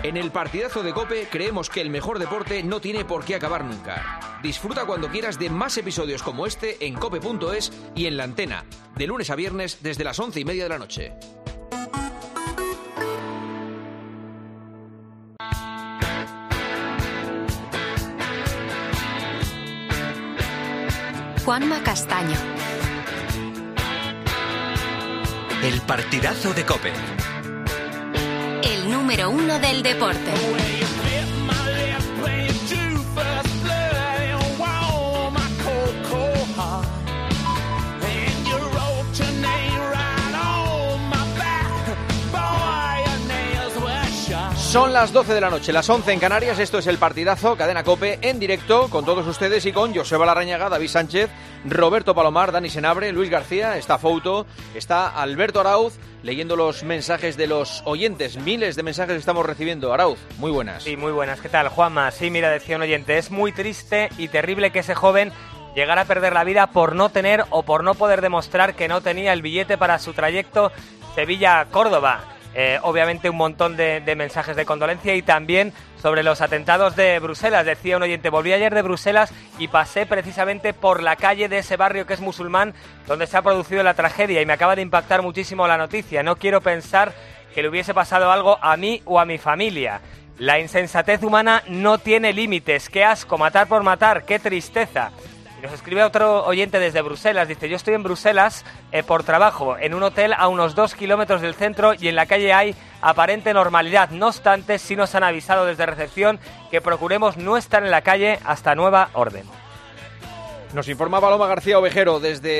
En el partidazo de COPE creemos que el mejor deporte no tiene por qué acabar nunca. Disfruta cuando quieras de más episodios como este en cope.es y en La Antena, de lunes a viernes desde las 11:30 de la noche. Juanma Castaño. El partidazo de COPE. El número 1 del deporte. Son las 12 de la noche, las 11 en Canarias. Esto es el partidazo, cadena COPE, en directo con todos ustedes y con Joseba Larrañaga, David Sánchez, Roberto Palomar, Dani Senabre, Luis García, está Fouto, está Alberto Arauz, leyendo los mensajes de los oyentes. Miles de mensajes estamos recibiendo. Arauz, muy buenas. Sí, muy buenas. ¿Qué tal, Juanma? Sí, mira, decía un oyente, es muy triste y terrible que ese joven llegara a perder la vida por no tener o por no poder demostrar que no tenía el billete para su trayecto Sevilla-Córdoba. Obviamente un montón de mensajes de condolencia y también sobre los atentados de Bruselas. Decía un oyente, volví ayer de Bruselas y pasé precisamente por la calle de ese barrio que es musulmán donde se ha producido la tragedia y me acaba de impactar muchísimo la noticia. No quiero pensar que le hubiese pasado algo a mí o a mi familia. La insensatez humana no tiene límites. ¡Qué asco! Matar por matar. ¡Qué tristeza! Nos escribe otro oyente desde Bruselas, dice, yo estoy en Bruselas por trabajo, en un hotel a unos 2 kilómetros del centro y en la calle hay aparente normalidad. No obstante, sí nos han avisado desde recepción que procuremos no estar en la calle hasta nueva orden. Nos informa Paloma García Ovejero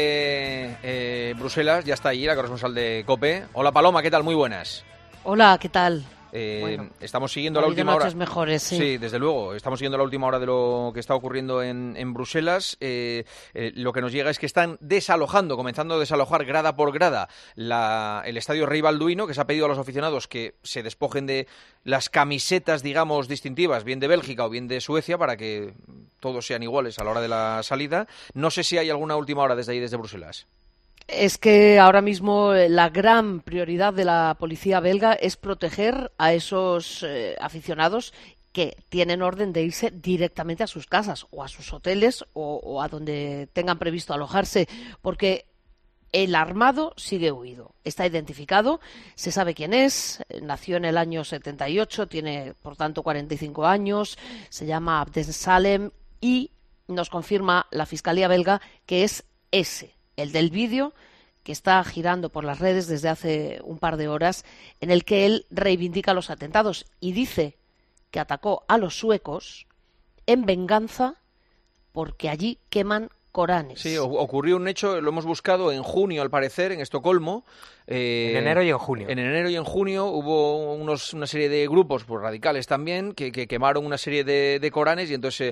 desde Bruselas, ya está allí la corresponsal de COPE. Hola Paloma, ¿qué tal? Muy buenas. Hola, ¿qué tal? Bueno, estamos siguiendo la última hora. Mejores, sí. Sí, desde luego. Estamos siguiendo la última hora de lo que está ocurriendo en Bruselas. Lo que nos llega es que están comenzando a desalojar grada por grada el estadio Rey Balduino, que se ha pedido a los aficionados que se despojen de las camisetas, digamos, distintivas, bien de Bélgica o bien de Suecia, para que todos sean iguales a la hora de la salida. No sé si hay alguna última hora desde ahí, desde Bruselas. Es que ahora mismo la gran prioridad de la policía belga es proteger a esos aficionados que tienen orden de irse directamente a sus casas o a sus hoteles o a donde tengan previsto alojarse, porque el armado sigue huido. Está identificado, se sabe quién es, nació en el año 78, tiene por tanto 45 años, se llama Abdel Salem y nos confirma la Fiscalía belga que es ese, el del vídeo que está girando por las redes desde hace un par de horas, en el que él reivindica los atentados y dice que atacó a los suecos en venganza porque allí queman Coranes. Sí, ocurrió un hecho, lo hemos buscado en junio al parecer, en Estocolmo. En enero y en junio. En enero y en junio hubo una serie de grupos pues, radicales también que quemaron una serie de Coranes y entonces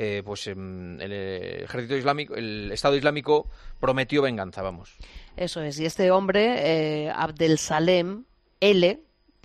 el ejército islámico, el Estado Islámico prometió venganza, vamos. Eso es, y este hombre, Abdel Salem L.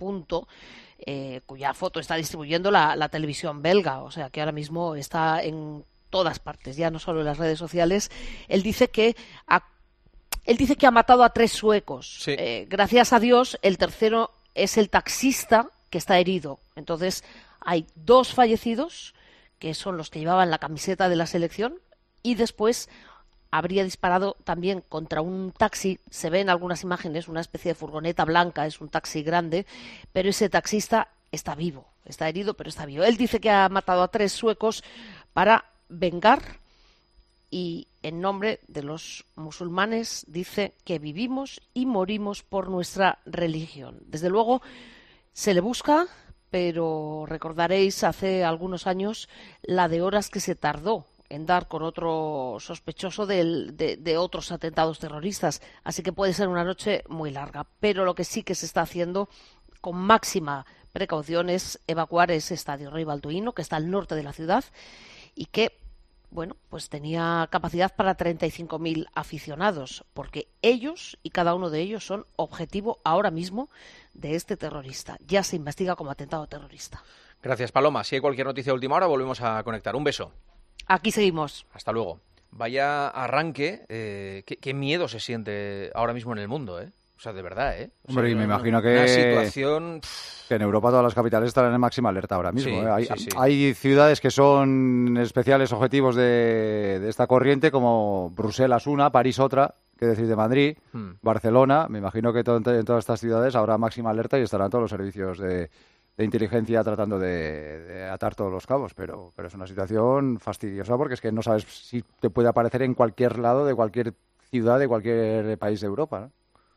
Cuya foto está distribuyendo la televisión belga, o sea que ahora mismo está en todas partes, ya no solo en las redes sociales. Él dice que ha matado a 3 suecos. Sí. Gracias a Dios, el tercero es el taxista que está herido. Entonces, hay 2 fallecidos, que son los que llevaban la camiseta de la selección, y después habría disparado también contra un taxi. Se ven algunas imágenes, una especie de furgoneta blanca, es un taxi grande, pero ese taxista está vivo, está herido, pero está vivo. Él dice que ha matado a 3 suecos para vengar y en nombre de los musulmanes dice que vivimos y morimos por nuestra religión. Desde luego se le busca, pero recordaréis hace algunos años la de horas que se tardó en dar con otro sospechoso de otros atentados terroristas. Así que puede ser una noche muy larga. Pero lo que sí que se está haciendo con máxima precaución es evacuar ese estadio Rey Balduino, que está al norte de la ciudad y que, bueno, pues tenía capacidad para 35.000 aficionados, porque ellos y cada uno de ellos son objetivo ahora mismo de este terrorista. Ya se investiga como atentado terrorista. Gracias, Paloma. Si hay cualquier noticia de última hora, volvemos a conectar. Un beso. Aquí seguimos. Hasta luego. Vaya arranque. Qué miedo se siente ahora mismo en el mundo, ¿eh? O sea, de verdad, ¿eh? O sea, Hombre, y me imagino que... Una situación... Que en Europa todas las capitales están en máxima alerta ahora mismo. Sí, Hay ciudades que son especiales objetivos de esta corriente, como Bruselas una, París otra, qué decir de Madrid, Barcelona. Me imagino que en todas estas ciudades habrá máxima alerta y estarán todos los servicios de inteligencia tratando de atar todos los cabos. Pero es una situación fastidiosa porque es que no sabes si te puede aparecer en cualquier lado de cualquier ciudad de cualquier país de Europa, ¿no?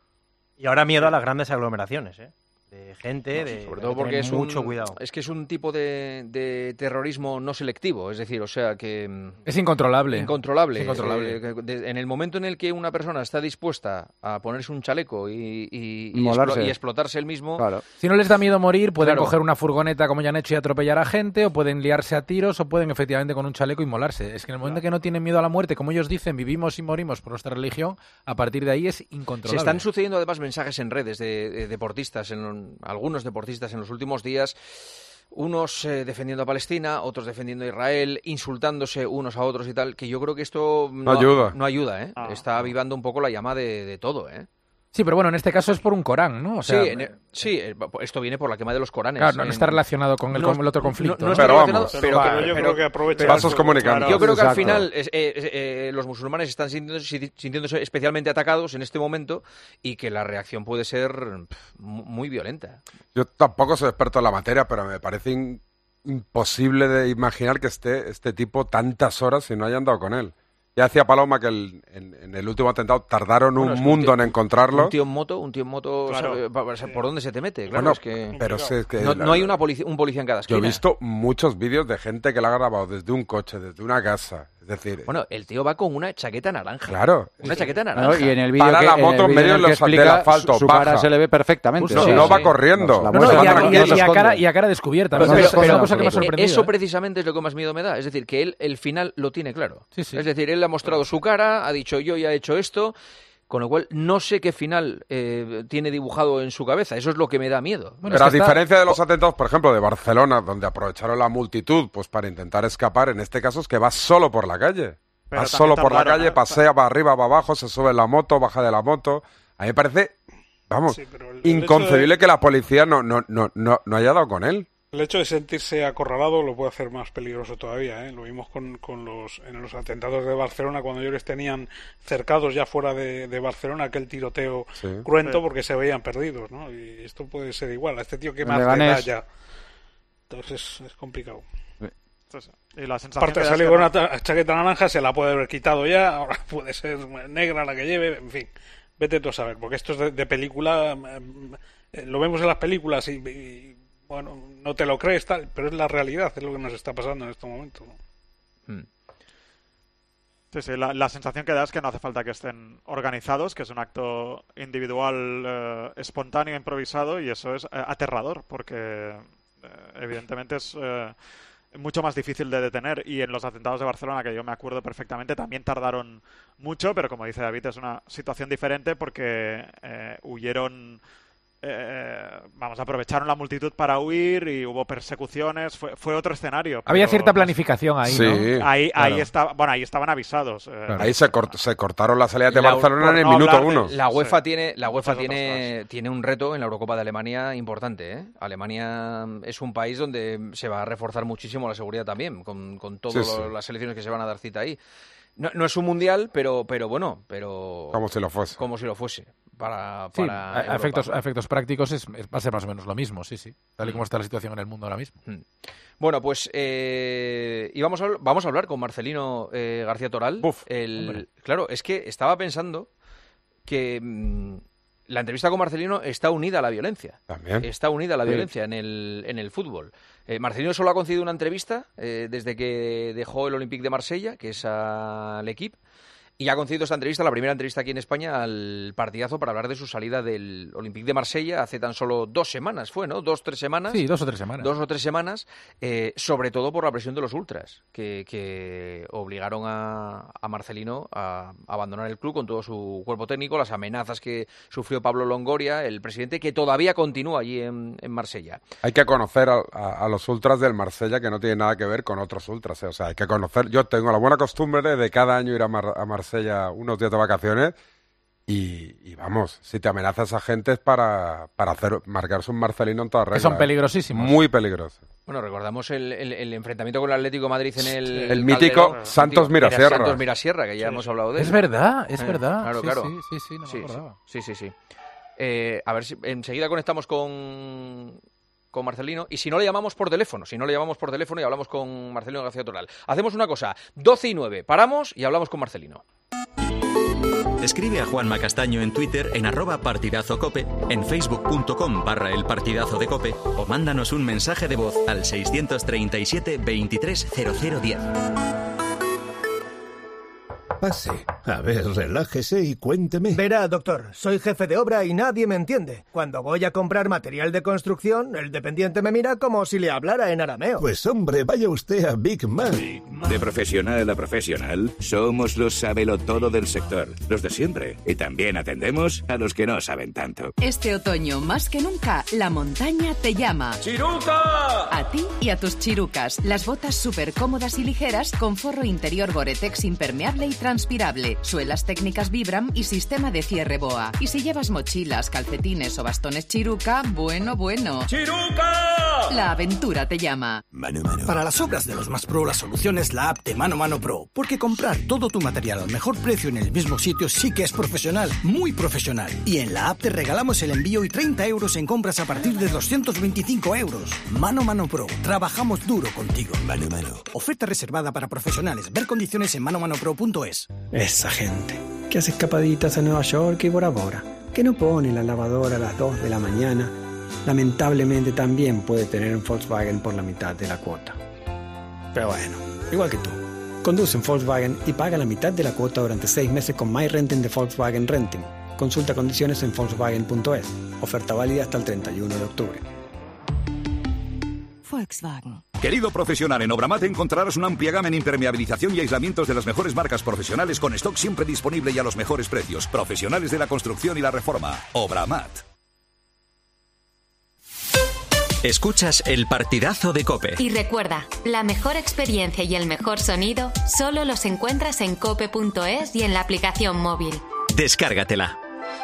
Y ahora miedo a las grandes aglomeraciones, ¿eh? De gente, sobre todo porque es mucho cuidado. Es que es un tipo de terrorismo no selectivo, es decir, o sea que es incontrolable. Incontrolable. En el momento en el que una persona está dispuesta a ponerse un chaleco y explotarse él mismo, claro. Si no les da miedo morir, pueden Claro. coger una furgoneta como ya han hecho y atropellar a gente, o pueden liarse a tiros, o pueden efectivamente con un chaleco inmolarse. Es que en el momento que no tienen miedo a la muerte, como ellos dicen, vivimos y morimos por nuestra religión, a partir de ahí es incontrolable. se están sucediendo además mensajes en redes de deportistas, algunos deportistas en los últimos días, unos defendiendo a Palestina, otros defendiendo a Israel, insultándose unos a otros y tal, que yo creo que esto no ayuda, ¿eh? Está avivando un poco la llama de todo, ¿eh? Sí, pero bueno, en este caso es por un Corán, ¿no? O sea, esto viene por la quema de los Coranes. Claro, no está relacionado con el otro conflicto. No está Pero relacionado, vamos, pero yo creo que aprovecha vasos comunicantes. yo creo que Exacto. al final los musulmanes están sintiéndose especialmente atacados en este momento y que la reacción puede ser muy violenta. Yo tampoco soy experto en la materia, pero me parece imposible de imaginar que esté este tipo tantas horas y no hayan dado con él. Ya decía Paloma que en el último atentado tardaron un mundo en encontrarlo. Un tío en moto, Claro. ¿por dónde se te mete? Claro, Bueno, es que pero es que no hay un policía en cada yo esquina. he visto muchos vídeos de gente que la ha grabado desde un coche, desde una casa. Es decir, Bueno, el tío va con una chaqueta naranja. claro. Una chaqueta ¿no? naranja. Y en el vídeo Para la moto en medio el que del explica, asfalto, su cara baja. se le ve perfectamente. No, Sí, no sí. va corriendo. La No, muestra y tranquila, a cara descubierta. Pero ¿no? es Pero una cosa que me ha sorprendido. Eso precisamente es lo que más miedo me da. Es decir, que él el final lo tiene claro. Sí, sí. Es decir, él ha mostrado su cara, ha dicho yo ya he hecho esto, con lo cual no sé qué final tiene dibujado en su cabeza. Eso es lo que me da miedo. Bueno, Pero a es que está- diferencia de los atentados, por ejemplo, de Barcelona, donde aprovecharon la multitud pues para intentar escapar, en este caso es que va solo por la calle. Pero Va también solo por la tardaron, calle, ¿eh? pasea, va arriba, va abajo, se sube en la moto, baja de la moto. A mí me parece, vamos, Sí, pero el inconcebible hecho de- que la policía no haya dado con él. El hecho de sentirse acorralado lo puede hacer más peligroso todavía, ¿eh? Lo vimos en los atentados de Barcelona, cuando ellos les tenían cercados ya fuera de Barcelona, aquel tiroteo Sí. cruento porque se veían perdidos, ¿no? Y esto puede ser igual. A este tío que En más le Leganés. da ya. Entonces es complicado. Entonces, y la sensación Aparte que de da es salir que con no- una chaqueta naranja, se la puede haber quitado ya, ahora puede ser negra la que lleve, en fin, vete tú a saber, porque esto es de película, lo vemos en las películas y, bueno, no te lo crees, tal, pero es la realidad, es lo que nos está pasando en este momento, ¿no? Sí, sí, la sensación que da es que no hace falta que estén organizados, que es un acto individual, espontáneo, improvisado, y eso es aterrador, porque evidentemente es mucho más difícil de detener. Y en los atentados de Barcelona, que yo me acuerdo perfectamente, también tardaron mucho, pero como dice David, es una situación diferente porque huyeron... aprovecharon la multitud para huir y hubo persecuciones, fue otro escenario. Había pero cierta planificación ahí, Sí. ¿no? Ahí Claro. estaba, bueno, ahí estaban avisados. Ahí se cortaron las salidas de La- Barcelona por en el no minuto hablar de- uno. La UEFA Sí. Muchas tiene un reto en la Eurocopa de Alemania importante, ¿eh? Alemania es un país donde se va a reforzar muchísimo la seguridad también, con todas Sí, sí. las selecciones que se van a dar cita ahí. No es un mundial, pero bueno, pero Como si lo fuese. como si lo fuese para Sí, Europa. a efectos prácticos va a ser más o menos lo mismo, sí, sí. Tal y como está la situación en el mundo ahora mismo. Bueno, pues y vamos a hablar con Marcelino García Toral. Claro, es que estaba pensando que la entrevista con Marcelino está unida a la violencia. También. Está unida a la Sí. violencia en el fútbol. Marcelino solo ha concedido una entrevista desde que dejó el Olympique de Marsella, que es al equipo. Y ha concedido esta entrevista, la primera entrevista aquí en España, al Partidazo para hablar de su salida del Olympique de Marsella hace tan solo 2 semanas, ¿fue, no? 2-3 semanas. Sí, 2 o 3 semanas. 2 o 3 semanas, sobre todo por la presión de los ultras, que obligaron a Marcelino a abandonar el club con todo su cuerpo técnico, las amenazas que sufrió Pablo Longoria, el presidente, que todavía continúa allí en Marsella. Hay que conocer a los ultras del Marsella, que no tienen nada que ver con otros ultras. O sea, hay que conocer. Yo tengo la buena costumbre de cada año ir a Marsella unos días de vacaciones Y vamos, si te amenazas a gente es para marcarse un Marcelino en toda regla. Que son peligrosísimos. Muy peligrosos. Bueno, recordamos el enfrentamiento con el Atlético de Madrid en el mítico Calderón, Santos Mirasierra. Santos Mirasierra, que ya hemos hablado de él. Es verdad, es verdad. Claro, sí, claro. Sí, no me acordaba. Sí. A ver si enseguida conectamos con Marcelino, y si no le llamamos por teléfono y hablamos con Marcelino García Toral. Hacemos una cosa, 12:09, paramos y hablamos con Marcelino. Escribe a Juanma Castaño en Twitter en @partidazocope, en facebook.com/elpartidazo de Cope, o mándanos un mensaje de voz al 637 23 0010. Pase. A ver, relájese y cuénteme. Verá, doctor, soy jefe de obra y nadie me entiende. Cuando voy a comprar material de construcción, el dependiente me mira como si le hablara en arameo. Pues hombre, vaya usted a Big Man. De profesional a profesional, somos los sabelotodo del sector, los de siempre. Y también atendemos a los que no saben tanto. Este otoño, más que nunca, la montaña te llama. ¡Chiruca! A ti y a tus chirucas. Las botas súper cómodas y ligeras con forro interior Gore-Tex impermeable y transpirable, suelas técnicas Vibram y sistema de cierre BOA. Y si llevas mochilas, calcetines o bastones Chiruca, bueno. ¡Chiruca! La aventura te llama. Mano a mano. Para las obras de los más pro, la solución es la app de Mano a Mano Pro. Porque comprar todo tu material al mejor precio en el mismo sitio sí que es profesional, muy profesional. Y en la app te regalamos el envío y 30 euros en compras a partir de 225 euros. Mano a Mano Pro. Trabajamos duro contigo. Mano a mano. Oferta reservada para profesionales. Ver condiciones en manomanopro.es. Esa gente que hace escapaditas a Nueva York y Bora Bora, que no pone la lavadora a las 2 de la mañana, lamentablemente también puede tener un Volkswagen por la mitad de la cuota. Pero bueno, igual que tú, conduce un Volkswagen y paga la mitad de la cuota durante 6 meses con MyRenting de Volkswagen Renting. Consulta condiciones en Volkswagen.es. Oferta válida hasta el 31 de octubre. Volkswagen. Querido profesional, en Obramat encontrarás una amplia gama en impermeabilización y aislamientos de las mejores marcas profesionales con stock siempre disponible y a los mejores precios. Profesionales de la construcción y la reforma. Obramat. Escuchas el partidazo de COPE. Y recuerda, la mejor experiencia y el mejor sonido solo los encuentras en cope.es y en la aplicación móvil. Descárgatela.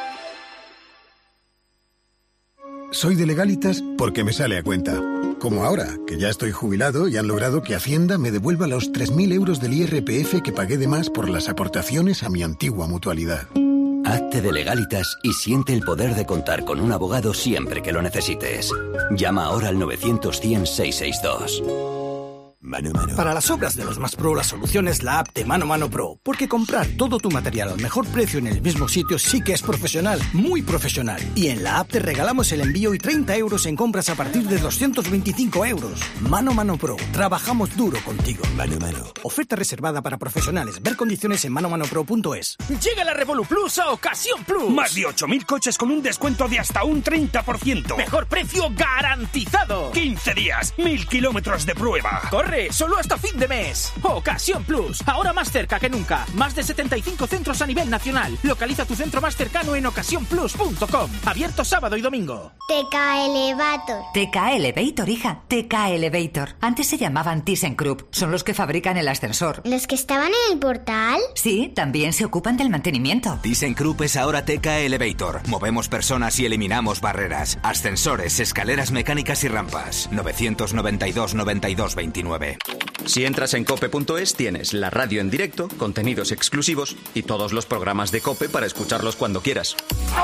Soy de Legalitas porque me sale a cuenta. Como ahora, que ya estoy jubilado y han logrado que Hacienda me devuelva los 3.000 euros del IRPF que pagué de más por las aportaciones a mi antigua mutualidad. Hazte de Legalitas y siente el poder de contar con un abogado siempre que lo necesites. Llama ahora al 900-100-662. Mano a mano. Para las obras de los más pro, la solución es la app de Mano a Mano Pro. Porque comprar todo tu material al mejor precio en el mismo sitio sí que es profesional, muy profesional. Y en la app te regalamos el envío y 30 euros en compras a partir de 225 euros. Mano a Mano Pro. Trabajamos duro contigo. Mano a mano. Oferta reservada para profesionales. Ver condiciones en manomanopro.es. Llega la Revolut Plus a Ocasión Plus. Más de 8.000 coches con un descuento de hasta un 30%. Mejor precio garantizado. 15 días, 1.000 kilómetros de prueba. ¡Corre! Solo hasta fin de mes. Ocasión Plus. Ahora más cerca que nunca. Más de 75 centros a nivel nacional. Localiza tu centro más cercano en ocasiónplus.com. Abierto sábado y domingo. TK Elevator. TK Elevator, hija. TK Elevator. Antes se llamaban ThyssenKrupp. Son los que fabrican el ascensor. ¿Los que estaban en el portal? Sí, también se ocupan del mantenimiento. ThyssenKrupp es ahora TK Elevator. Movemos personas y eliminamos barreras. Ascensores, escaleras mecánicas y rampas. 992 92 29. Si entras en cope.es tienes la radio en directo, contenidos exclusivos y todos los programas de COPE para escucharlos cuando quieras.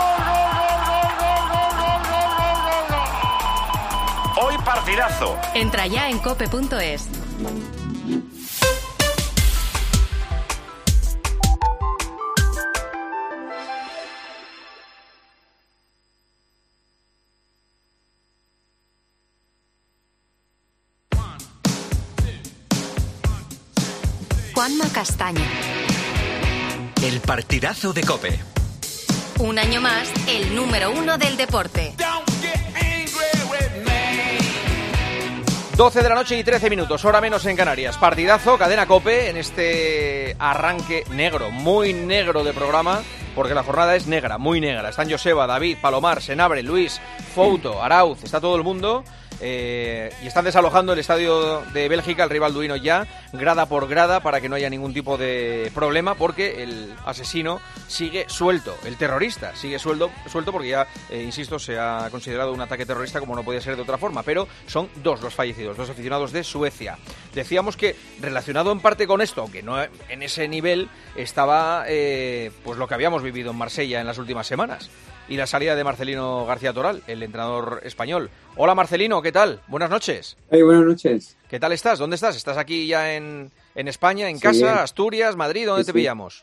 Hoy partidazo. Entra ya en cope.es. Juanma Castaño. El partidazo de COPE. Un año más, el número 1 del deporte. 12 de la noche y 13 minutos, hora menos en Canarias. Partidazo, cadena COPE, en este arranque negro, muy negro de programa, porque la jornada es negra, muy negra. Están Joseba, David, Palomar, Senabre, Luis, Fouto, Arauz, está todo el mundo. y están desalojando el estadio de Bélgica, el Rey Balduino ya, grada por grada, para que no haya ningún tipo de problema, porque el asesino sigue suelto, el terrorista sigue suelto porque ya, insisto, se ha considerado un ataque terrorista como no podía ser de otra forma, pero son 2 los fallecidos, 2 aficionados de Suecia. Decíamos que relacionado en parte con esto, aunque no en ese nivel, estaba pues lo que habíamos vivido en Marsella en las últimas semanas. Y la salida de Marcelino García Toral, el entrenador español. Hola Marcelino, ¿qué tal? Buenas noches. Buenas noches. ¿Qué tal estás? ¿Dónde estás? ¿Estás aquí ya en España, en casa, Asturias, Madrid? ¿Dónde te pillamos?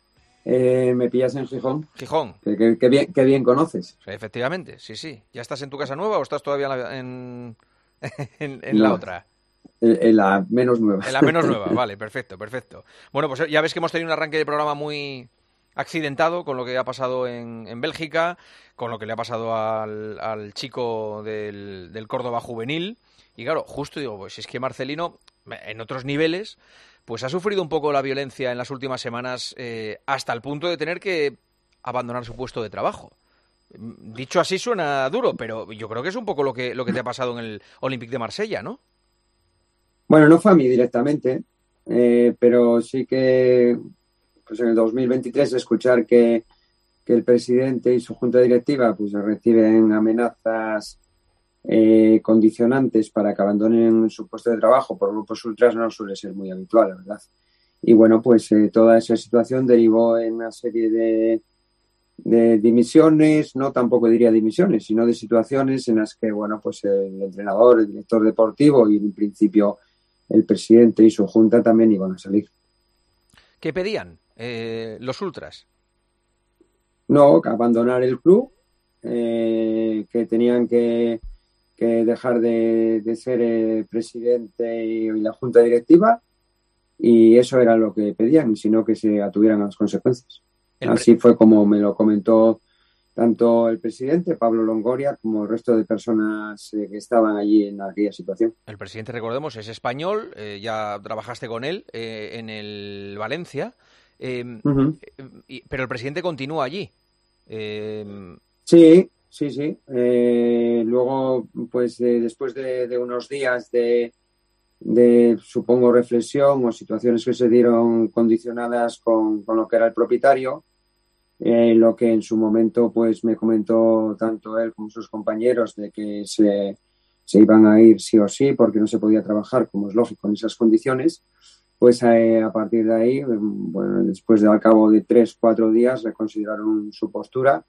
Me pillas en Gijón. Gijón. Qué bien conoces. Sí, efectivamente, sí. ¿Ya estás en tu casa nueva o estás todavía en No, la otra? En la menos nueva. En la menos nueva, vale, perfecto. Bueno, pues ya ves que hemos tenido un arranque de programa muy accidentado con lo que ha pasado en Bélgica, con lo que le ha pasado al chico del Córdoba juvenil. Y claro, justo digo, pues es que Marcelino, en otros niveles, pues ha sufrido un poco la violencia en las últimas semanas, hasta el punto de tener que abandonar su puesto de trabajo. Dicho así suena duro, pero yo creo que es un poco lo que te ha pasado en el Olympique de Marsella, ¿no? Bueno, no fue a mí directamente, pero sí que pues en el 2023 escuchar que el presidente y su junta directiva pues reciben amenazas condicionantes para que abandonen su puesto de trabajo por grupos ultras no suele ser muy habitual, la verdad. Y bueno, pues toda esa situación derivó en una serie de dimisiones, no tampoco diría dimisiones, sino de situaciones en las que, bueno, pues el entrenador, el director deportivo y en principio el presidente y su junta también iban a salir. ¿Qué pedían los ultras? No, abandonar el club, que tenían que dejar de ser presidente y la junta directiva, y eso era lo que pedían, sino que se atuvieran a las consecuencias. Así fue como me lo comentó tanto el presidente, Pablo Longoria, como el resto de personas que estaban allí en aquella situación. El presidente, recordemos, es español, ya trabajaste con él en el Valencia, pero el presidente continúa allí. Sí. Luego, pues después de unos días de supongo, reflexión o situaciones que se dieron condicionadas con lo que era el propietario, lo que en su momento pues me comentó tanto él como sus compañeros de que se iban a ir sí o sí porque no se podía trabajar, como es lógico, en esas condiciones, pues a partir de ahí, bueno, después de al cabo de 3-4 días reconsideraron su postura.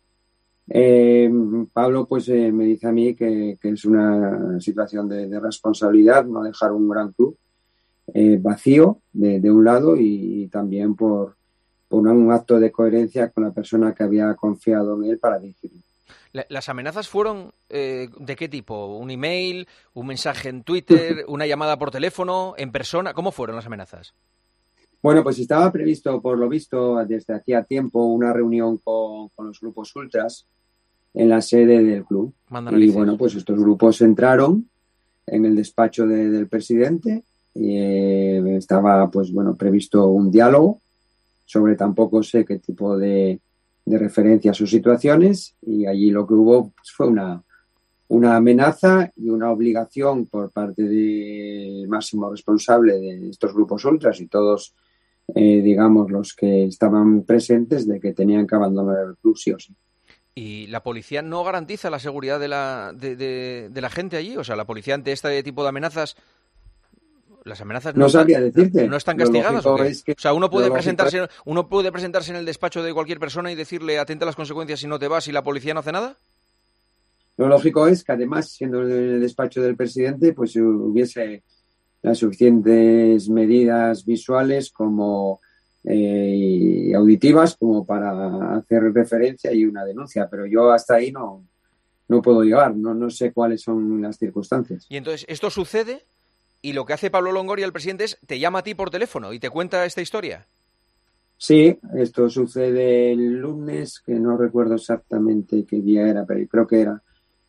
Pablo pues me dice a mí que es una situación de responsabilidad no dejar un gran club vacío de un lado y también por un acto de coherencia con la persona que había confiado en él para dirigirlo. ¿Las amenazas fueron de qué tipo? ¿Un email, un mensaje en Twitter, una llamada por teléfono, en persona? ¿Cómo fueron las amenazas? Bueno, pues estaba previsto, por lo visto, desde hacía tiempo una reunión con los grupos ultras en la sede del club. Y bueno, pues estos grupos entraron en el despacho del presidente y estaba, pues bueno, previsto un diálogo sobre tampoco sé qué tipo de referencias o situaciones, y allí lo que hubo pues, fue una amenaza y una obligación por parte del máximo responsable de estos grupos ultras y todos, digamos, los que estaban presentes, de que tenían que abandonar el club sí o sí. ¿Y la policía no garantiza la seguridad de la gente allí? O sea, la policía ante este tipo de amenazas... Las amenazas no sabría decirte. ¿No están castigadas? ¿O qué? Es que o sea, uno puede presentarse en el despacho de cualquier persona y decirle atenta a las consecuencias si no te vas y la policía no hace nada. Lo lógico es que además, siendo en el despacho del presidente, pues hubiese las suficientes medidas visuales como y auditivas como para hacer referencia y una denuncia, pero yo hasta ahí no puedo llegar, no sé cuáles son las circunstancias. Y entonces, esto sucede y lo que hace Pablo Longoria, el presidente, es te llama a ti por teléfono y te cuenta esta historia. Sí, esto sucede el lunes, que no recuerdo exactamente qué día era, pero creo que era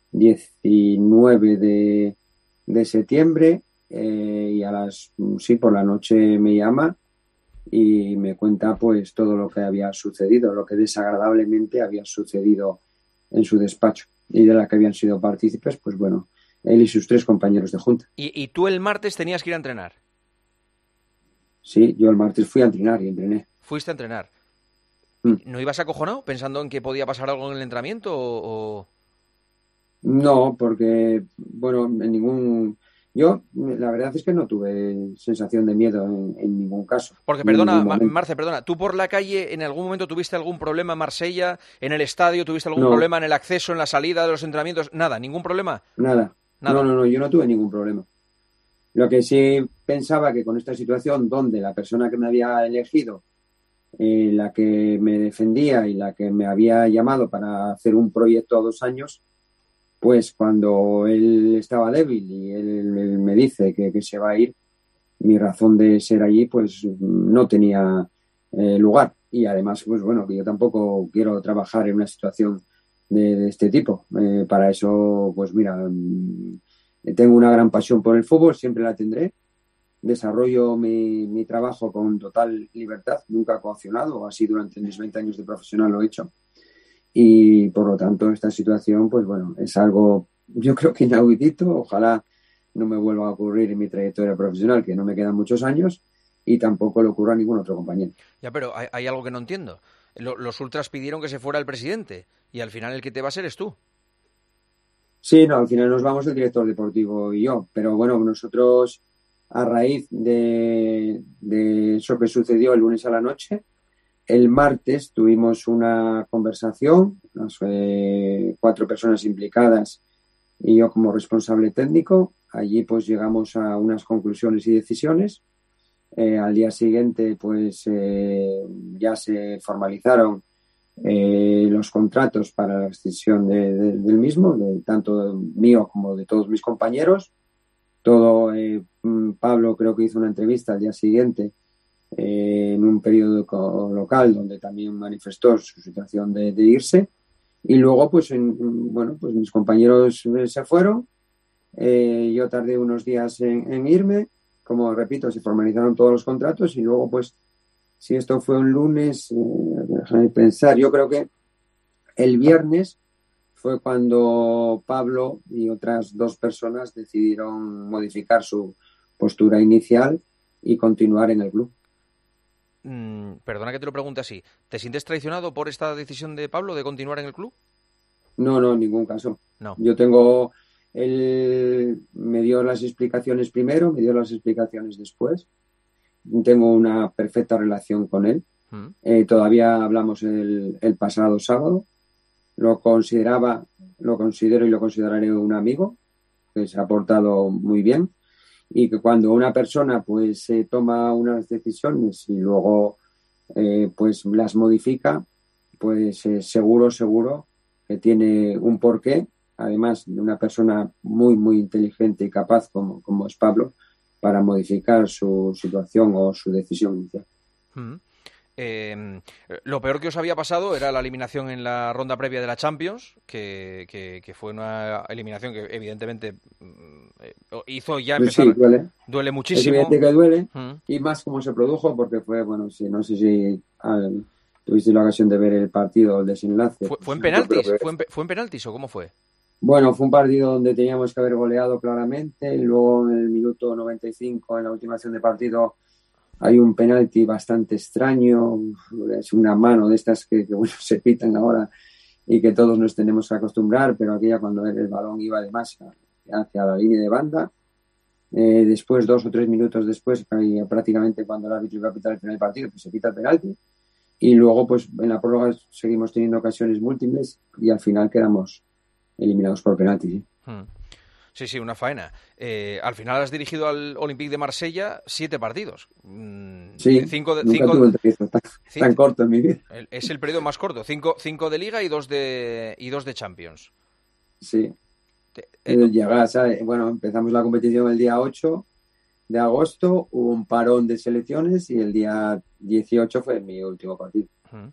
19 de septiembre, y por la noche me llama y me cuenta pues todo lo que había sucedido, lo que desagradablemente había sucedido en su despacho y de la que habían sido partícipes, pues bueno, él y sus 3 compañeros de junta. ¿Y tú el martes tenías que ir a entrenar? Sí, yo el martes fui a entrenar y entrené. ¿Fuiste a entrenar? ¿No ibas acojonado pensando en que podía pasar algo en el entrenamiento o...? No, porque, bueno, Yo, la verdad es que no tuve sensación de miedo en ningún caso. Porque, perdona, Marce, ¿tú por la calle en algún momento tuviste algún problema en Marsella, en el estadio, tuviste algún problema en el acceso, en la salida de los entrenamientos? Nada, ¿ningún problema? Nada. No, yo no tuve ningún problema. Lo que sí pensaba que con esta situación donde la persona que me había elegido, la que me defendía y la que me había llamado para hacer un proyecto a 2 años, pues cuando él estaba débil y él me dice que se va a ir, mi razón de ser allí pues no tenía lugar. Y además, pues bueno, que yo tampoco quiero trabajar en una situación de este tipo. Para eso, pues mira, tengo una gran pasión por el fútbol, siempre la tendré. Desarrollo mi trabajo con total libertad, nunca coaccionado, así durante mis 20 años de profesional lo he hecho. Y por lo tanto esta situación pues bueno, es algo yo creo que inaudito, ojalá no me vuelva a ocurrir en mi trayectoria profesional, que no me quedan muchos años, y tampoco le ocurra a ningún otro compañero. Ya, pero hay algo que no entiendo. Los ultras pidieron que se fuera el presidente y al final el que te va a ser es tú. Sí, no, al final nos vamos el director deportivo y yo, pero bueno, nosotros a raíz de eso que sucedió el lunes a la noche, el martes tuvimos una conversación, 4 personas implicadas y yo como responsable técnico. Allí pues llegamos a unas conclusiones y decisiones. Al día siguiente pues ya se formalizaron los contratos para la extensión del mismo, tanto mío como de todos mis compañeros. Pablo creo que hizo una entrevista al día siguiente en un periódico local donde también manifestó su situación de irse, y luego pues pues mis compañeros se fueron, yo tardé unos días en irme, como repito, se formalizaron todos los contratos y luego pues si esto fue un lunes, déjame pensar, yo creo que el viernes fue cuando Pablo y otras 2 personas decidieron modificar su postura inicial y continuar en el club. Perdona que te lo pregunte así. ¿Te sientes traicionado por esta decisión de Pablo de continuar en el club? No, en ningún caso. No. Yo tengo... Él me dio las explicaciones primero, me dio las explicaciones después. Tengo una perfecta relación con él. Todavía hablamos el pasado sábado. Lo considero y lo consideraré un amigo que se ha portado muy bien. Y que cuando una persona pues toma unas decisiones y luego pues las modifica, pues seguro que tiene un porqué, además de una persona muy muy inteligente y capaz como es Pablo para modificar su situación o su decisión inicial. Lo peor que os había pasado era la eliminación en la ronda previa de la Champions, que fue una eliminación que evidentemente hizo ya empezar. Sí, duele muchísimo. Es evidente que duele, y más como se produjo, porque fue, bueno, sí, no sé si tuviste la ocasión de ver el partido, el desenlace. ¿Fue en penaltis? ¿Fue en penaltis o cómo fue? Bueno, fue un partido donde teníamos que haber goleado claramente, y luego en el minuto 95, en la última acción de partido, hay un penalti bastante extraño, es una mano de estas que bueno, se pitan ahora y que todos nos tenemos que acostumbrar, pero aquella cuando el balón iba además hacia la línea de banda. Después, 2 o 3 minutos después, prácticamente cuando el árbitro iba a pitar el final del partido, pues se pita el penalti. Y luego, pues en la prórroga seguimos teniendo ocasiones múltiples y al final quedamos eliminados por penalti. ¿Sí? Sí, una faena. Al final has dirigido al Olympique de Marsella 7 partidos. Sí, nunca tuve un periodo tan corto en mi vida. Es el periodo más corto. 5 de Liga y 2 de Champions. Sí. Bueno, empezamos la competición el día 8 de agosto, hubo un parón de selecciones y el día 18 fue mi último partido.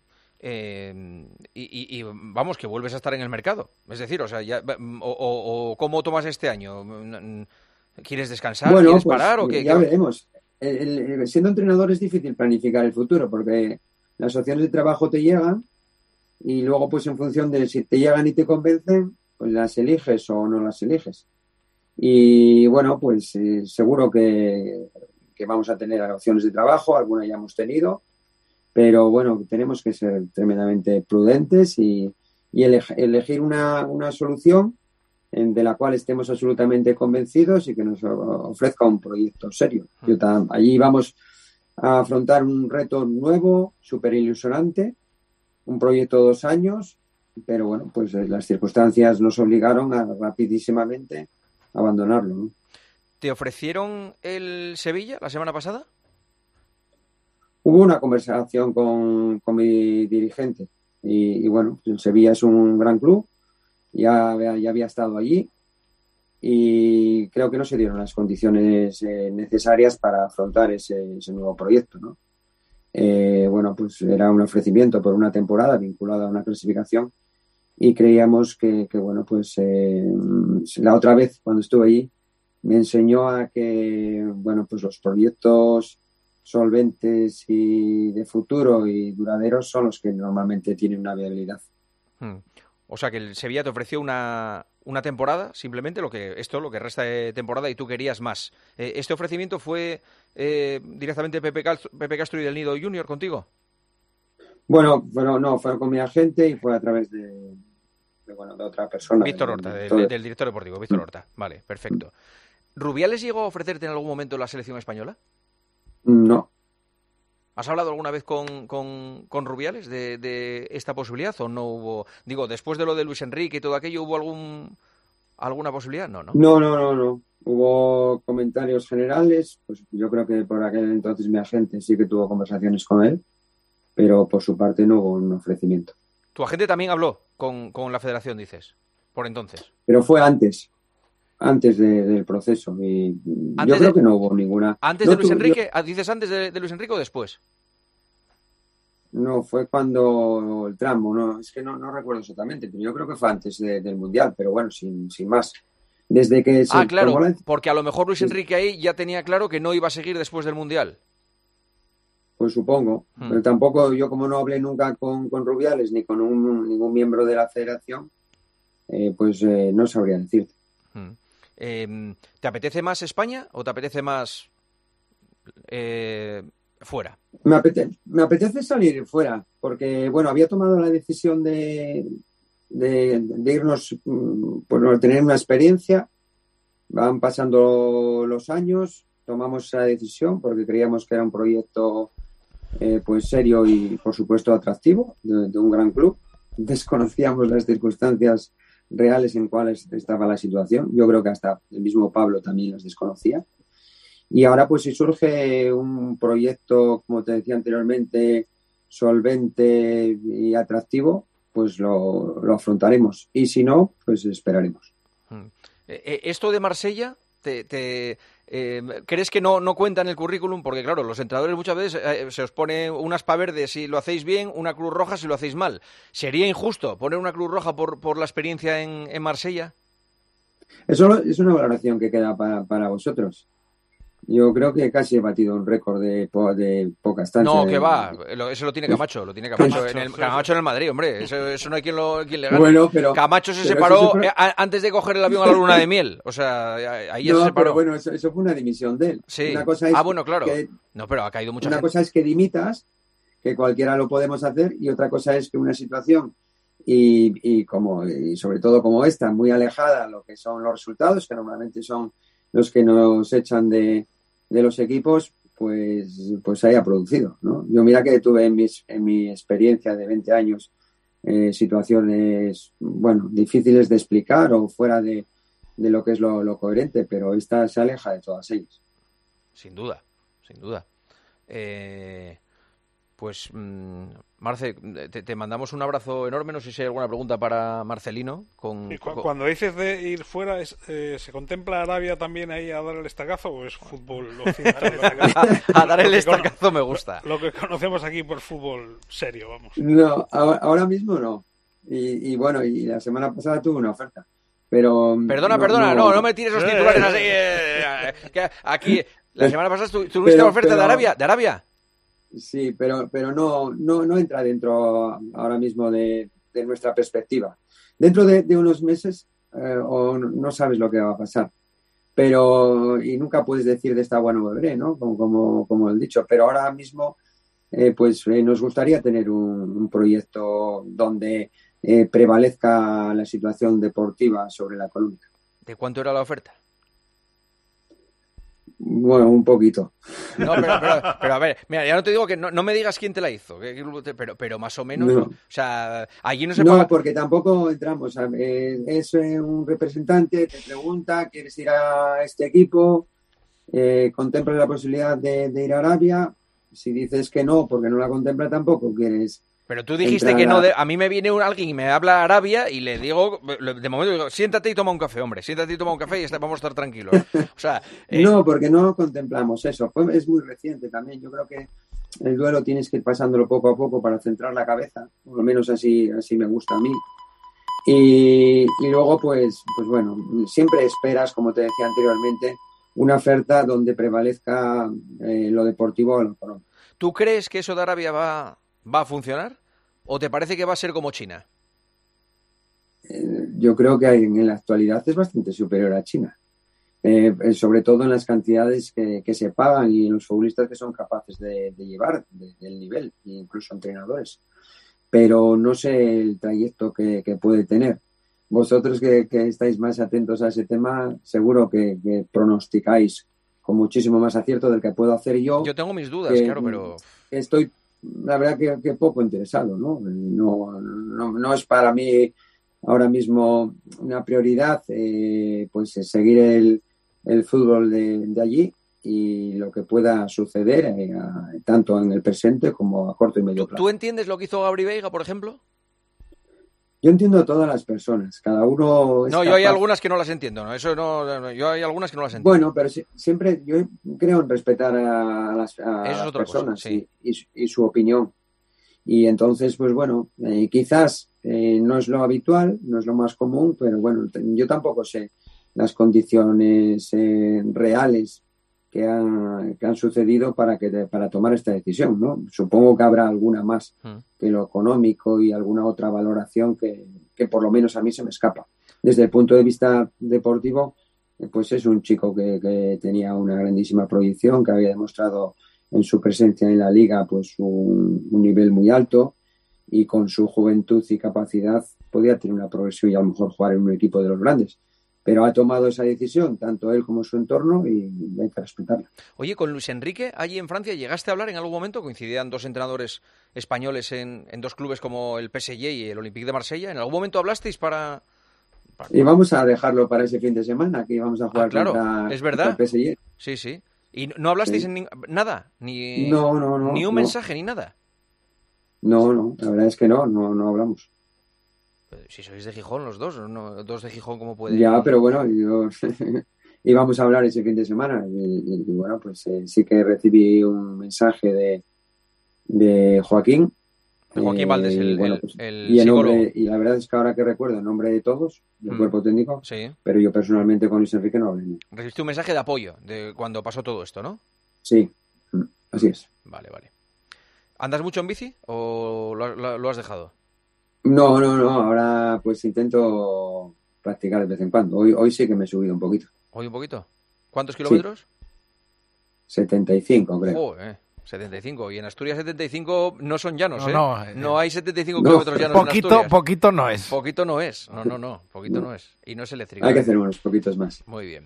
Y vamos, que vuelves a estar en el mercado. Es decir, o sea, o ¿cómo tomas este año? ¿Quieres descansar? Bueno, ¿Quieres pues, parar? ¿O qué? Ya veremos. Siendo entrenador es difícil planificar el futuro porque las opciones de trabajo te llegan y luego pues en función de si te llegan y te convencen, pues las eliges o no las eliges. Y bueno, pues seguro que vamos a tener opciones de trabajo, algunas ya hemos tenido, pero bueno, tenemos que ser tremendamente prudentes y elegir una solución de la cual estemos absolutamente convencidos y que nos ofrezca un proyecto serio. Allí vamos a afrontar un reto nuevo, súper ilusionante, un proyecto de 2 años, pero bueno, pues las circunstancias nos obligaron a rapidísimamente abandonarlo, ¿no? ¿Te ofrecieron el Sevilla la semana pasada? Hubo una conversación con mi dirigente y bueno, el Sevilla es un gran club, ya había estado allí y creo que no se dieron las condiciones necesarias para afrontar ese nuevo proyecto, ¿no? Bueno, pues era un ofrecimiento por una temporada vinculada a una clasificación y creíamos que bueno, pues la otra vez cuando estuve allí me enseñó a que, bueno, pues los proyectos solventes y de futuro y duraderos son los que normalmente tienen una viabilidad. O sea que el Sevilla te ofreció una temporada, simplemente lo que resta de temporada, y tú querías más. ¿Este ofrecimiento fue directamente Pepe Castro y del Nido Junior contigo? Bueno, no, fue con mi agente y fue a través de otra persona. Víctor Horta, del director deportivo, Víctor Horta. Vale, perfecto. ¿Rubiales llegó a ofrecerte en algún momento la selección española? No. ¿Has hablado alguna vez con Rubiales de esta posibilidad o no hubo? Digo, después de lo de Luis Enrique y todo aquello, ¿hubo alguna posibilidad? No. No. Hubo comentarios generales, pues yo creo que por aquel entonces mi agente sí que tuvo conversaciones con él, pero por su parte no hubo un ofrecimiento. ¿Tu agente también habló con la federación, dices, por entonces? Pero fue antes del proceso y yo creo que no hubo ninguna. ¿Antes de Luis Enrique? ¿Dices antes de Luis Enrique o después? No, fue cuando el tramo, no, es que no recuerdo exactamente, pero yo creo que fue antes del Mundial, pero bueno, sin más. Desde que se claro, porque a lo mejor Luis Enrique ahí ya tenía claro que no iba a seguir después del Mundial. Pues supongo, pero tampoco, yo como no hablé nunca con Rubiales ni con ningún miembro de la federación, pues no sabría decirte. ¿Te apetece más España o te apetece más fuera? Me apetece salir fuera, porque bueno, había tomado la decisión de irnos, por tener una experiencia. Van pasando los años, tomamos esa decisión porque creíamos que era un proyecto pues serio y por supuesto atractivo de un gran club. Desconocíamos las circunstancias reales en cuáles estaba la situación. Yo creo que hasta el mismo Pablo también las desconocía. Y ahora pues si surge un proyecto, como te decía anteriormente, solvente y atractivo, pues lo afrontaremos. Y si no, pues esperaremos. Esto de Marsella, ¿crees que no cuenta en el currículum? Porque claro, los entrenadores muchas veces se os pone una aspa verde si lo hacéis bien, una cruz roja si lo hacéis mal. ¿Sería injusto poner una cruz roja por la experiencia en Marsella? Eso es una valoración que queda para vosotros. Yo creo que casi he batido un récord de poca estancia. No, que va. Eso lo tiene Camacho. Camacho en el Madrid, hombre. Eso no hay quien le gane. Bueno, pero, Camacho se separó antes de coger el avión a la luna de miel. O sea, ahí ya se separó. Pero bueno, eso fue una dimisión de él. Sí. Una cosa es bueno, claro. No, pero ha caído mucha gente. Una cosa es que dimitas, que cualquiera lo podemos hacer, y otra cosa es que una situación y sobre todo como esta, muy alejada de lo que son los resultados, que normalmente son los que nos echan de los equipos, pues haya producido, ¿no? Yo mira que tuve en mi experiencia de 20 años situaciones, bueno, difíciles de explicar o fuera de lo que es lo coherente, pero esta se aleja de todas ellas. Sin duda. Pues, Marce, te mandamos un abrazo enorme. No sé si hay alguna pregunta para Marcelino. Cuando dices de ir fuera, ¿se contempla Arabia también ahí a dar el estacazo o es fútbol occidental? A dar el estacazo me gusta. Lo que conocemos aquí por fútbol serio, vamos. No, ahora mismo no. Y bueno, y la semana pasada tuve una oferta. Pero Perdona, no me tires los titulares así. Que aquí, la semana pasada tuviste una oferta de Arabia. Sí, pero no entra dentro ahora mismo de nuestra perspectiva. Dentro de unos meses o no sabes lo que va a pasar. Pero, y nunca puedes decir de esta agua no beberé, ¿no? Como el dicho. Pero ahora mismo, nos gustaría tener un proyecto donde prevalezca la situación deportiva sobre la económica. ¿De cuánto era la oferta? Bueno, un poquito. No, pero a ver, mira, ya no te digo que no me digas quién te la hizo, pero más o menos, no. O sea, allí no se paga... No, porque tampoco entramos, es un representante, te pregunta, ¿quieres ir a este equipo? ¿Contemplas la posibilidad de ir a Arabia? Si dices que no, porque no la contempla tampoco, quieres... Pero tú dijiste que no, a mí me viene alguien y me habla Arabia y le digo, de momento digo, siéntate y toma un café, hombre, siéntate y toma un café y vamos a estar tranquilos. O sea, no, porque no contemplamos eso, es muy reciente también, yo creo que el duelo tienes que ir pasándolo poco a poco para centrar la cabeza, por lo menos así me gusta a mí. Y luego, pues bueno, siempre esperas, como te decía anteriormente, una oferta donde prevalezca lo deportivo o lo económico. ¿Tú crees que eso de Arabia va a funcionar? ¿O te parece que va a ser como China? Yo creo que en la actualidad es bastante superior a China. Sobre todo en las cantidades que se pagan y en los futbolistas que son capaces de llevar del nivel, e incluso entrenadores. Pero no sé el trayecto que puede tener. Vosotros que estáis más atentos a ese tema, seguro que pronosticáis con muchísimo más acierto del que puedo hacer yo. Yo tengo mis dudas, claro, pero... Estoy, la verdad, que poco interesado, ¿no? No es para mí ahora mismo una prioridad, pues seguir el fútbol de allí y lo que pueda suceder tanto en el presente como a corto y medio plazo. ¿Tú entiendes lo que hizo Gabri Veiga, por ejemplo? Yo entiendo a todas las personas, cada uno... No, yo hay algunas que no las entiendo, ¿no? Eso no, yo hay algunas que no las entiendo. Bueno, pero siempre yo creo en respetar a las personas cosa, sí. y su opinión. Y entonces, pues bueno, quizás no es lo habitual, no es lo más común, pero bueno, yo tampoco sé las condiciones reales que han sucedido para tomar esta decisión, ¿no? Supongo que habrá alguna más que lo económico y alguna otra valoración que por lo menos a mí se me escapa. Desde el punto de vista deportivo, pues es un chico que tenía una grandísima proyección, que había demostrado en su presencia en la liga pues un nivel muy alto y con su juventud y capacidad podía tener una progresión y a lo mejor jugar en un equipo de los grandes. Pero ha tomado esa decisión, tanto él como su entorno, y hay que respetarla. Oye, con Luis Enrique, allí en Francia, ¿llegaste a hablar en algún momento? Coincidían dos entrenadores españoles en dos clubes como el PSG y el Olympique de Marsella. ¿En algún momento hablasteis para...? Y vamos a dejarlo para ese fin de semana, que íbamos a jugar contra el PSG. Sí, sí. ¿Y no hablasteis en nada? No. ¿Ni un mensaje, ni nada? No, la verdad es que no hablamos. Si sois de Gijón los dos, ¿no? Dos de Gijón, ¿cómo puede...? Ya, pero bueno, íbamos a hablar ese fin de semana y bueno, pues sí que recibí un mensaje de Joaquín. Joaquín Valdés, el psicólogo. Y la verdad es que ahora que recuerdo el nombre de todos, del cuerpo técnico, sí. Pero yo personalmente con Luis Enrique no hablé. Recibiste un mensaje de apoyo de cuando pasó todo esto, ¿no? Sí, así es. Vale. ¿Andas mucho en bici o lo has dejado? No, ahora pues intento practicar de vez en cuando. Hoy sí que me he subido un poquito. ¿Hoy un poquito? ¿Cuántos kilómetros? Sí. 75, creo. Oh, 75. Y en Asturias 75 no son llanos, No hay 75 kilómetros llanos en Asturias. Poquito no es. Poquito no es. No. Poquito no es. Y no es eléctrico. Hay que hacer unos poquitos más. Muy bien.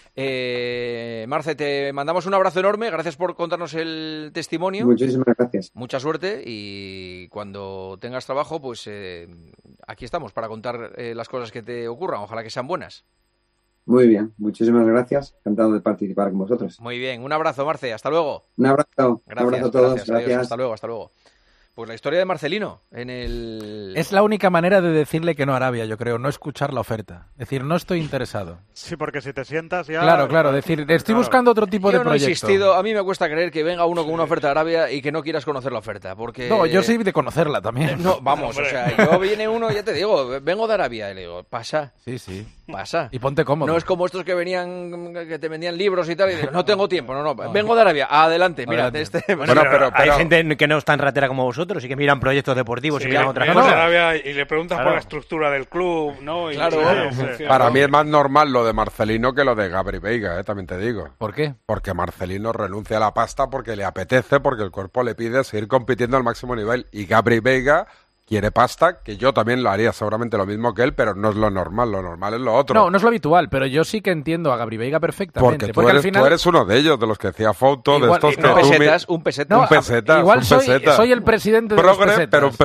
Marce, te mandamos un abrazo enorme, gracias por contarnos el testimonio. Muchísimas gracias. Mucha suerte y cuando tengas trabajo, pues aquí estamos para contar las cosas que te ocurran, ojalá que sean buenas. Muy bien, muchísimas gracias, encantado de participar con vosotros. Muy bien, un abrazo, Marce, hasta luego. Un abrazo, gracias, un abrazo a todos, gracias. Adiós, hasta luego. Pues la historia de Marcelino Es la única manera de decirle que no a Arabia, yo creo, no escuchar la oferta. Es decir, no estoy interesado. Sí, porque si te sientas ya... Claro, decir, estoy buscando otro tipo de proyecto. Yo no he insistido, a mí me cuesta creer que venga uno con una oferta de Arabia y que no quieras conocer la oferta, porque... No, yo soy de conocerla también. No, vamos, o sea, yo viene uno, ya te digo, vengo de Arabia, y le digo, pasa. Sí. pasa? Y ponte cómodo. No es como estos que te vendían libros y tal, y dices, no tengo tiempo, vengo de Arabia, adelante, mira. Pero hay gente que no es tan ratera como vosotros y que miran proyectos deportivos y miran otras cosas. Arabia y le preguntas por la estructura del club, ¿no? Para mí es más normal lo de Marcelino que lo de Gabri Veiga, también te digo. ¿Por qué? Porque Marcelino renuncia a la pasta porque le apetece, porque el cuerpo le pide seguir compitiendo al máximo nivel. Y Gabri Veiga quiere pasta, que yo también lo haría seguramente lo mismo que él, pero no es lo normal es lo otro. No es lo habitual, pero yo sí que entiendo a Gabri Veiga perfectamente. Porque al final... tú eres uno de ellos, de los que decía Fouto, de estos que... Un peseta. No, igual soy el presidente de los pesetas. Pero un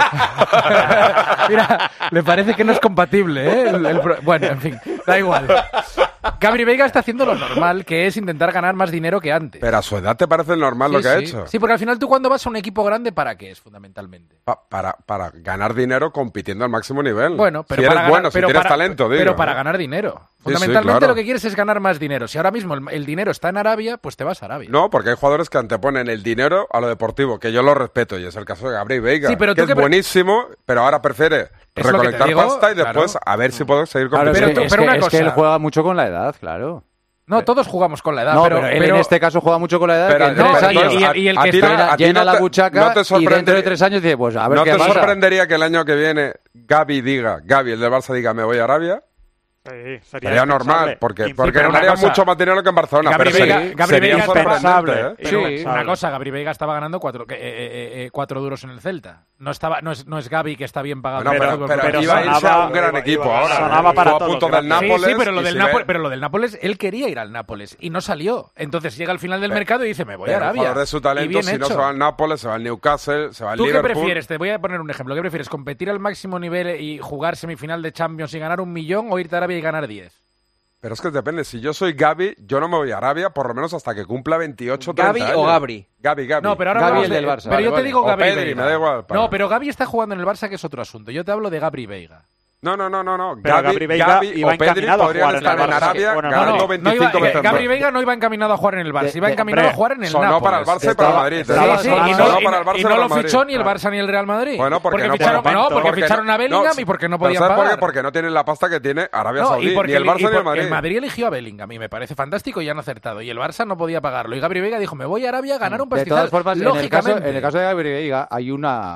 peseta. Mira, le parece que no es compatible, ¿eh? Bueno, en fin, da igual. Gabri Veiga está haciendo lo normal, que es intentar ganar más dinero que antes. Pero a su edad te parece normal lo que ha hecho. Sí, porque al final tú cuando vas a un equipo grande, ¿para qué es fundamentalmente? Para ganar dinero compitiendo al máximo nivel. Bueno, pero si eres bueno, si tienes talento, digo. Pero para ganar dinero. Fundamentalmente lo que quieres es ganar más dinero. Si ahora mismo el dinero está en Arabia, pues te vas a Arabia. No, porque hay jugadores que anteponen el dinero a lo deportivo, que yo lo respeto, y es el caso de Gabri Veiga, sí, pero que es buenísimo, pero ahora prefiere recolectar pasta y después a ver si puedo seguir compitiendo. Es que él juega mucho con la edad, claro. No, todos jugamos con la edad. No, pero él en este caso juega mucho con la edad. Pero, que en 3 años y el que está llena la buchaca y dentro de 3 años dice, pues a ver qué pasa. ¿No te sorprendería que el año que viene Gavi, el del Barça, diga me voy a Arabia? Sí, sería normal, porque ganaría mucho más dinero que en Barcelona. Gabri Veiga es sorprendente, Sí, una cosa, Gabri Veiga estaba ganando 4 duros en el Celta. No es Gavi que está bien pagado. Pero iba a irse a un gran equipo ahora. Sonaba para a punto del Nápoles. Sí, pero lo del Nápoles, él quería ir al Nápoles y no salió. Entonces llega al final del mercado y dice, me voy a Arabia. El jugador de su talento, si no se va al Nápoles, se va al Newcastle, se va al Liverpool. ¿Tú qué prefieres? Te voy a poner un ejemplo. ¿Qué prefieres? ¿Competir al máximo nivel y jugar semifinal de Champions y ganar 1 millón o irte a Arabia y ganar 10? Pero es que depende, si yo soy Gavi, yo no me voy a Arabia por lo menos hasta que cumpla 28 30 ¿Gavi años. o Gabri? Gavi. No, pero ahora Gavi el del Barça. Pero yo te digo o Gabri Pedri, Veiga. me da igual. No, pero Gavi está jugando en el Barça, que es otro asunto. Yo te hablo de Gabri Veiga. No. Pero Gabri Veiga iba o Pedri encaminado a podrían jugar en estar el en Barça. Arabia ganando 25 veces Gabri Veiga no iba encaminado a jugar en el Barça, iba encaminado a jugar en el Nápoles. Sonó para el Barça y para el Madrid. Y no lo fichó ni el Barça ni el Real Madrid. Bueno, porque ficharon a Bellingham y porque no podían pagar. ¿Sabes por qué? Porque no tienen la pasta que tiene Arabia Saudí, ni el Barça ni el Madrid. El Madrid eligió a Bellingham y me parece fantástico y han acertado. Y el Barça no podía pagarlo. Y Gabri Veiga dijo, me voy a Arabia a ganar un pastizal. De todas formas, lógicamente. en el caso de Gabri Veiga hay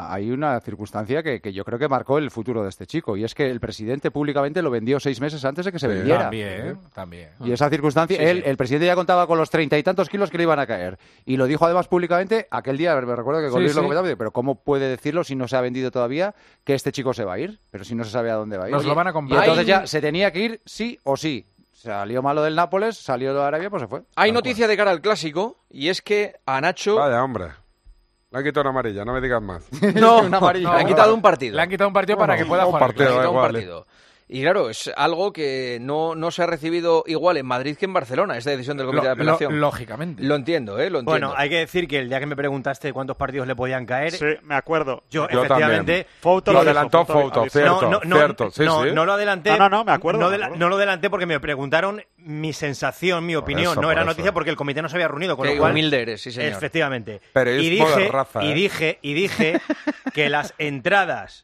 una circunstancia que yo creo que marcó el futuro de este chico, y es que el presidente públicamente lo vendió 6 meses antes de que se vendiera. También. Y esa circunstancia, el presidente ya contaba con los 30 y tantos kilos que le iban a caer. Y lo dijo además públicamente aquel día, me recuerdo que con Luis lo comentaba, pero ¿cómo puede decirlo si no se ha vendido todavía que este chico se va a ir? Pero si no se sabe a dónde va a ir. Nos lo van a comprar. Y entonces ya se tenía que ir sí o sí. Salió malo del Nápoles, salió de Arabia, pues se fue. Hay noticia de cara al Clásico, y es que a Nacho... Vaya, hombre. Le han quitado una amarilla, no me digas más. No, le han quitado un partido. Le han quitado un partido para que pueda jugar. Un partido. Y claro, es algo que no se ha recibido igual en Madrid que en Barcelona, esa decisión del Comité de Apelación. Lógicamente. Lo entiendo, lo entiendo. Bueno, hay que decir que el día que me preguntaste cuántos partidos le podían caer... Sí, me acuerdo. Yo efectivamente... Lo adelantó Fouto, cierto. No lo adelanté. No, me acuerdo. No lo adelanté porque me preguntaron mi sensación, mi opinión. No era noticia porque el comité no se había reunido, con lo cual... humilde eres, sí señor. Efectivamente. Periodismo de raza, y dije que las entradas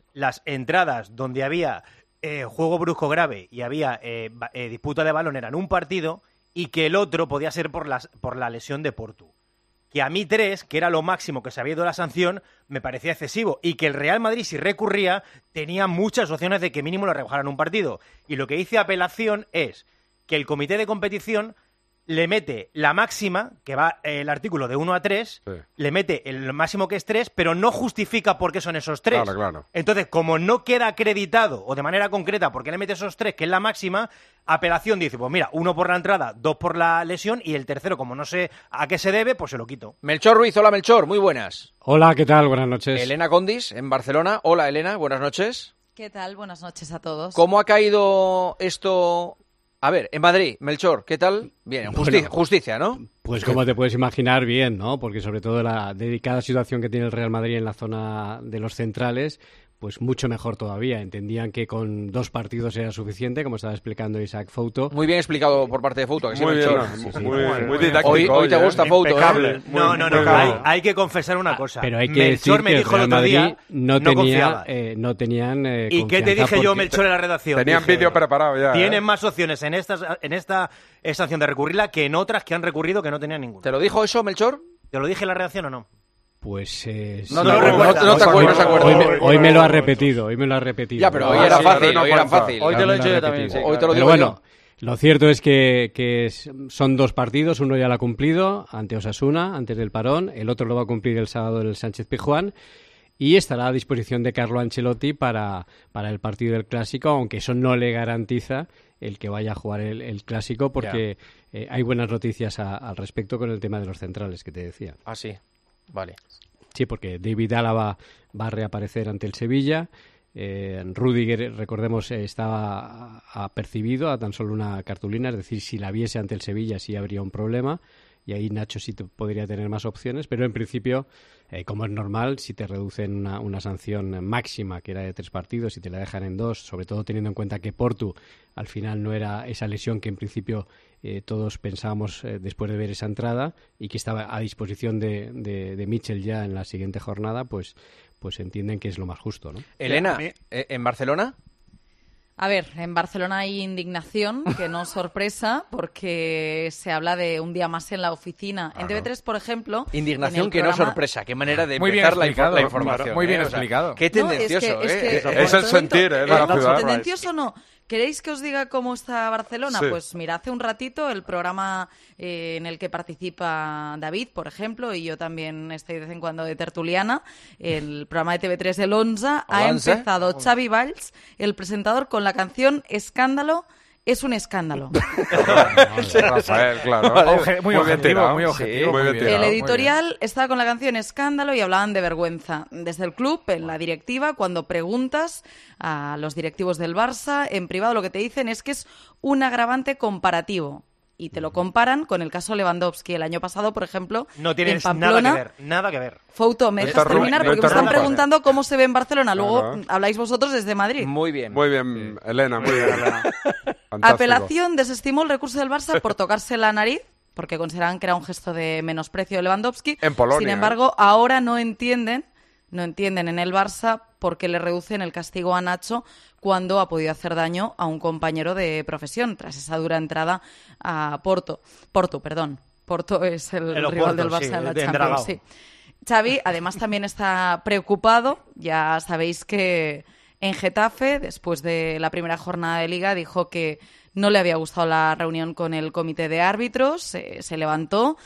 donde había... juego brusco grave y había disputa de balón eran un partido, y que el otro podía ser por la lesión de Portu. Que a mí 3, que era lo máximo que se había ido la sanción, me parecía excesivo, y que el Real Madrid, si recurría, tenía muchas opciones de que mínimo lo rebajaran un partido. Y lo que dice apelación es que el comité de competición le mete la máxima, que va el artículo de 1 a 3, le mete el máximo que es 3, pero no justifica por qué son esos 3. Claro. Entonces, como no queda acreditado, o de manera concreta, por qué le mete esos 3, que es la máxima, apelación dice, pues mira, 1 por la entrada, 2 por la lesión, y el tercero, como no sé a qué se debe, pues se lo quito. Melchor Ruiz, hola Melchor, muy buenas. Hola, ¿qué tal? Buenas noches. Elena Condis, en Barcelona. Hola Elena, buenas noches. ¿Qué tal? Buenas noches a todos. ¿Cómo ha caído esto? A ver, en Madrid, Melchor, ¿qué tal? Bien, justicia, ¿no? Pues como te puedes imaginar, bien, ¿no? Porque sobre todo la delicada situación que tiene el Real Madrid en la zona de los centrales, pues mucho mejor todavía. Entendían que con 2 partidos era suficiente, como estaba explicando Isaac Fouto. Muy bien explicado por parte de Fouto. Que muy bien, muy didáctico. Hoy te gusta Fouto, ¿eh? No, hay que confesar una cosa. Pero hay que Melchor decir me que dijo el Real otro día Madrid no tenían ¿Y qué te dije yo, Melchor, en la redacción? Tenían vídeo preparado ya. Tienen más opciones en esta sanción de recurrirla que en otras que han recurrido que no tenían ninguna. ¿Te lo dijo eso, Melchor? ¿Te lo dije en la redacción o no? Pues no te acuerdas. Hoy me lo ha repetido, Ya, pero hoy era fácil, Hoy te lo he dicho yo también. Sí, hoy te lo digo bueno, lo cierto es que son 2 partidos, uno ya lo ha cumplido ante Osasuna, antes del parón, el otro lo va a cumplir el sábado en el Sánchez-Pizjuán, y estará a disposición de Carlo Ancelotti para el partido del Clásico, aunque eso no le garantiza el que vaya a jugar el Clásico, porque hay buenas noticias al respecto con el tema de los centrales que te decía. Ah, sí. Vale. Sí, porque David Álava va a reaparecer ante el Sevilla. Rüdiger, recordemos, estaba apercibido a tan solo una cartulina, es decir, si la viese ante el Sevilla sí habría un problema, y ahí Nacho sí podría tener más opciones, pero en principio, como es normal, si te reducen una sanción máxima, que era de 3 partidos, y te la dejan en 2, sobre todo teniendo en cuenta que Portu al final no era esa lesión que en principio todos pensábamos después de ver esa entrada, y que estaba a disposición de Mitchell ya en la siguiente jornada, pues entienden que es lo más justo, ¿no? Elena, ¿en Barcelona? A ver, en Barcelona hay indignación, que no sorpresa, porque se habla de un día más en la oficina. En TV3, por ejemplo... Indignación que programa... no sorpresa, qué manera de muy empezar la información. Muy bien explicado. Qué tendencioso, es el sentir de la ciudad. ¿Tendencioso o no? ¿Queréis que os diga cómo está Barcelona? Sí. Pues mira, hace un ratito el programa en el que participa David, por ejemplo, y yo también estoy de vez en cuando de tertuliana, el programa de TV3 el 11, ha empezado Xavi Valls, el presentador, con la canción Escándalo. Es un escándalo. Rafael, claro. Muy objetivo, muy objetivo. Muy bien tirado. El editorial estaba con la canción Escándalo y hablaban de vergüenza. Desde el club, en la directiva, cuando preguntas a los directivos del Barça, en privado lo que te dicen es que es un agravante comparativo. Y te lo comparan con el caso Lewandowski. El año pasado, por ejemplo, no tienes en Pamplona, nada que ver. Fouto, ¿me dejas terminar? Porque me están preguntando cómo se ve en Barcelona. Luego habláis vosotros desde Madrid. Muy bien. Muy bien, Elena, muy bien, Elena. Apelación desestimó el recurso del Barça por tocarse la nariz, porque consideraban que era un gesto de menosprecio de Lewandowski. En Polonia. Sin embargo, ahora no entienden en el Barça por qué le reducen el castigo a Nacho cuando ha podido hacer daño a un compañero de profesión tras esa dura entrada a Porto, perdón. Porto es el rival del Barça en la Champions. Sí. Xavi, además, también está preocupado. Ya sabéis que en Getafe, después de la primera jornada de Liga, dijo que no le había gustado la reunión con el comité de árbitros. Se levantó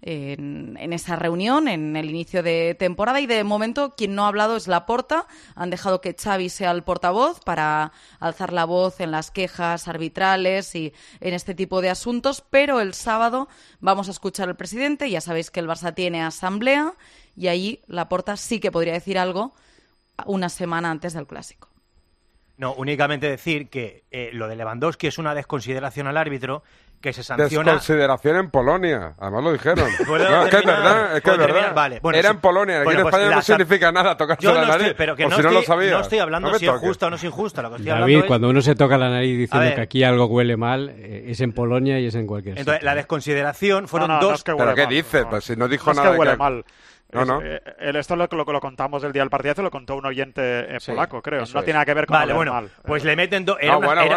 en esa reunión, en el inicio de temporada, y de momento quien no ha hablado es Laporta. Han dejado que Xavi sea el portavoz para alzar la voz en las quejas arbitrales y en este tipo de asuntos, pero el sábado vamos a escuchar al presidente. Ya sabéis que el Barça tiene asamblea y ahí Laporta sí que podría decir algo una semana antes del Clásico. No, únicamente decir que lo de Lewandowski es una desconsideración al árbitro, que se sanciona... Desconsideración en Polonia, además lo dijeron. No, es que es verdad, Vale. Bueno, era en Polonia, aquí en pues España no significa nada tocarse la nariz, pero que o si no lo sabía. No estoy hablando si es justo o no es injusto. Lo que estoy David, hablando cuando uno se toca la nariz diciendo que aquí algo huele mal, es en Polonia y es en cualquier sitio. Entonces, la desconsideración fueron dos... No es que ¿pero qué dice? Pues si no dijo nada... Es que huele mal. No. Esto lo contamos el día del partidazo, lo contó un oyente polaco, creo. No tiene nada que ver con mal. Pues le meten dos...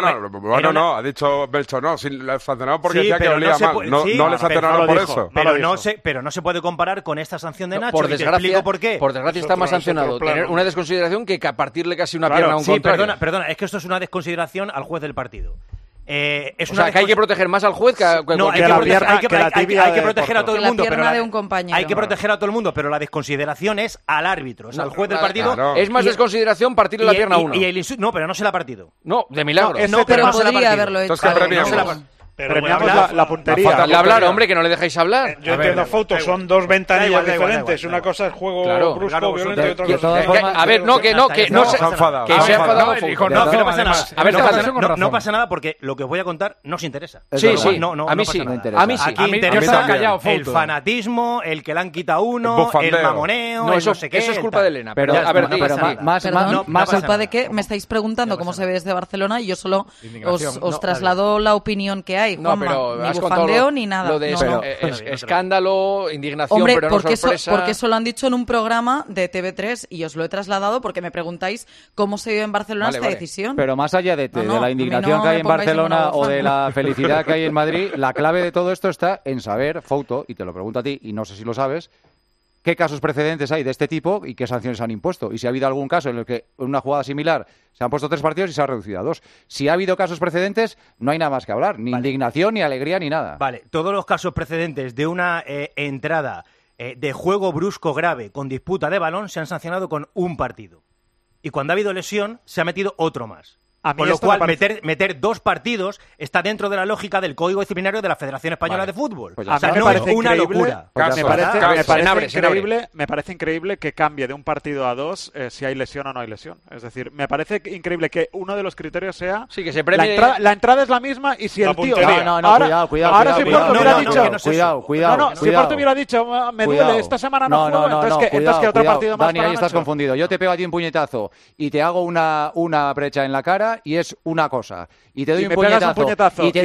No, ha dicho Belcho, no, le sancionaron porque decía que olía mal. No le sancionaron por eso. Pero no se puede comparar con esta sanción de Nacho. Por desgracia, ¿por qué? Por desgracia está más sancionado tener una desconsideración que partirle casi una pierna a un contrario. Perdona, es que esto es una desconsideración al juez del partido. Que hay que proteger más al juez que a hay que proteger a todo el mundo, hay que proteger a todo el mundo, pero la desconsideración es al árbitro, al juez del partido. Claro. Es más desconsideración partirle la pierna a uno. No, pero no se la ha partido. No, de milagro. Pero podría haberlo hecho. premiamos la puntería. Dale hablar, hombre, que no le dejáis hablar. Yo entiendo fotos, son dos ventanillas diferentes. Una cosa es juego brusco, violento, y otra cosa a ver, no se ha enfadado. Que se ha enfadado. No pasa nada. A ver, no pasa nada porque lo que os voy a contar no os interesa. Sí, a mí sí. A mí sí. Aquí interesa el fanatismo, el que le han quitado uno, el mamoneo, no sé qué. Eso es culpa de Elena. Pero más culpa de que me estáis preguntando cómo se ve desde Barcelona y yo solo os traslado la opinión que hay. No, pero ni bufandeo ni nada. Lo de escándalo, indignación, pero no sorpresa. Porque eso lo han dicho en un programa de TV3 y os lo he trasladado porque me preguntáis cómo se vive en Barcelona esta decisión. Pero más allá de la indignación que hay en Barcelona o de la felicidad que hay en Madrid, la clave de todo esto está en saber, Fouto, y te lo pregunto a ti, y no sé si lo sabes, qué casos precedentes hay de este tipo y qué sanciones han impuesto. Y si ha habido algún caso en el que en una jugada similar se han puesto 3 partidos y se ha reducido a 2. Si ha habido casos precedentes, no hay nada más que hablar. Ni indignación, ni alegría, ni nada. Vale, todos los casos precedentes de una entrada de juego brusco grave con disputa de balón se han sancionado con un partido. Y cuando ha habido lesión, se ha metido otro más. Con lo cual, meter 2 partidos está dentro de la lógica del Código Disciplinario de la Federación Española de Fútbol. Pues a mí me parece una locura. Me parece increíble que cambie de un partido a 2 si hay lesión o no hay lesión. Es decir, me parece increíble que uno de los criterios sea que se premie... la entrada es la misma y si el tío... Cuidado. Si Porto hubiera dicho... Cuidado. Si Porto hubiera dicho, me duele, esta semana no juego, entonces que otro partido más. Dani, ahí estás confundido. Yo te pego a ti un puñetazo y te hago una brecha en la cara y es una cosa. Y te doy un puñetazo y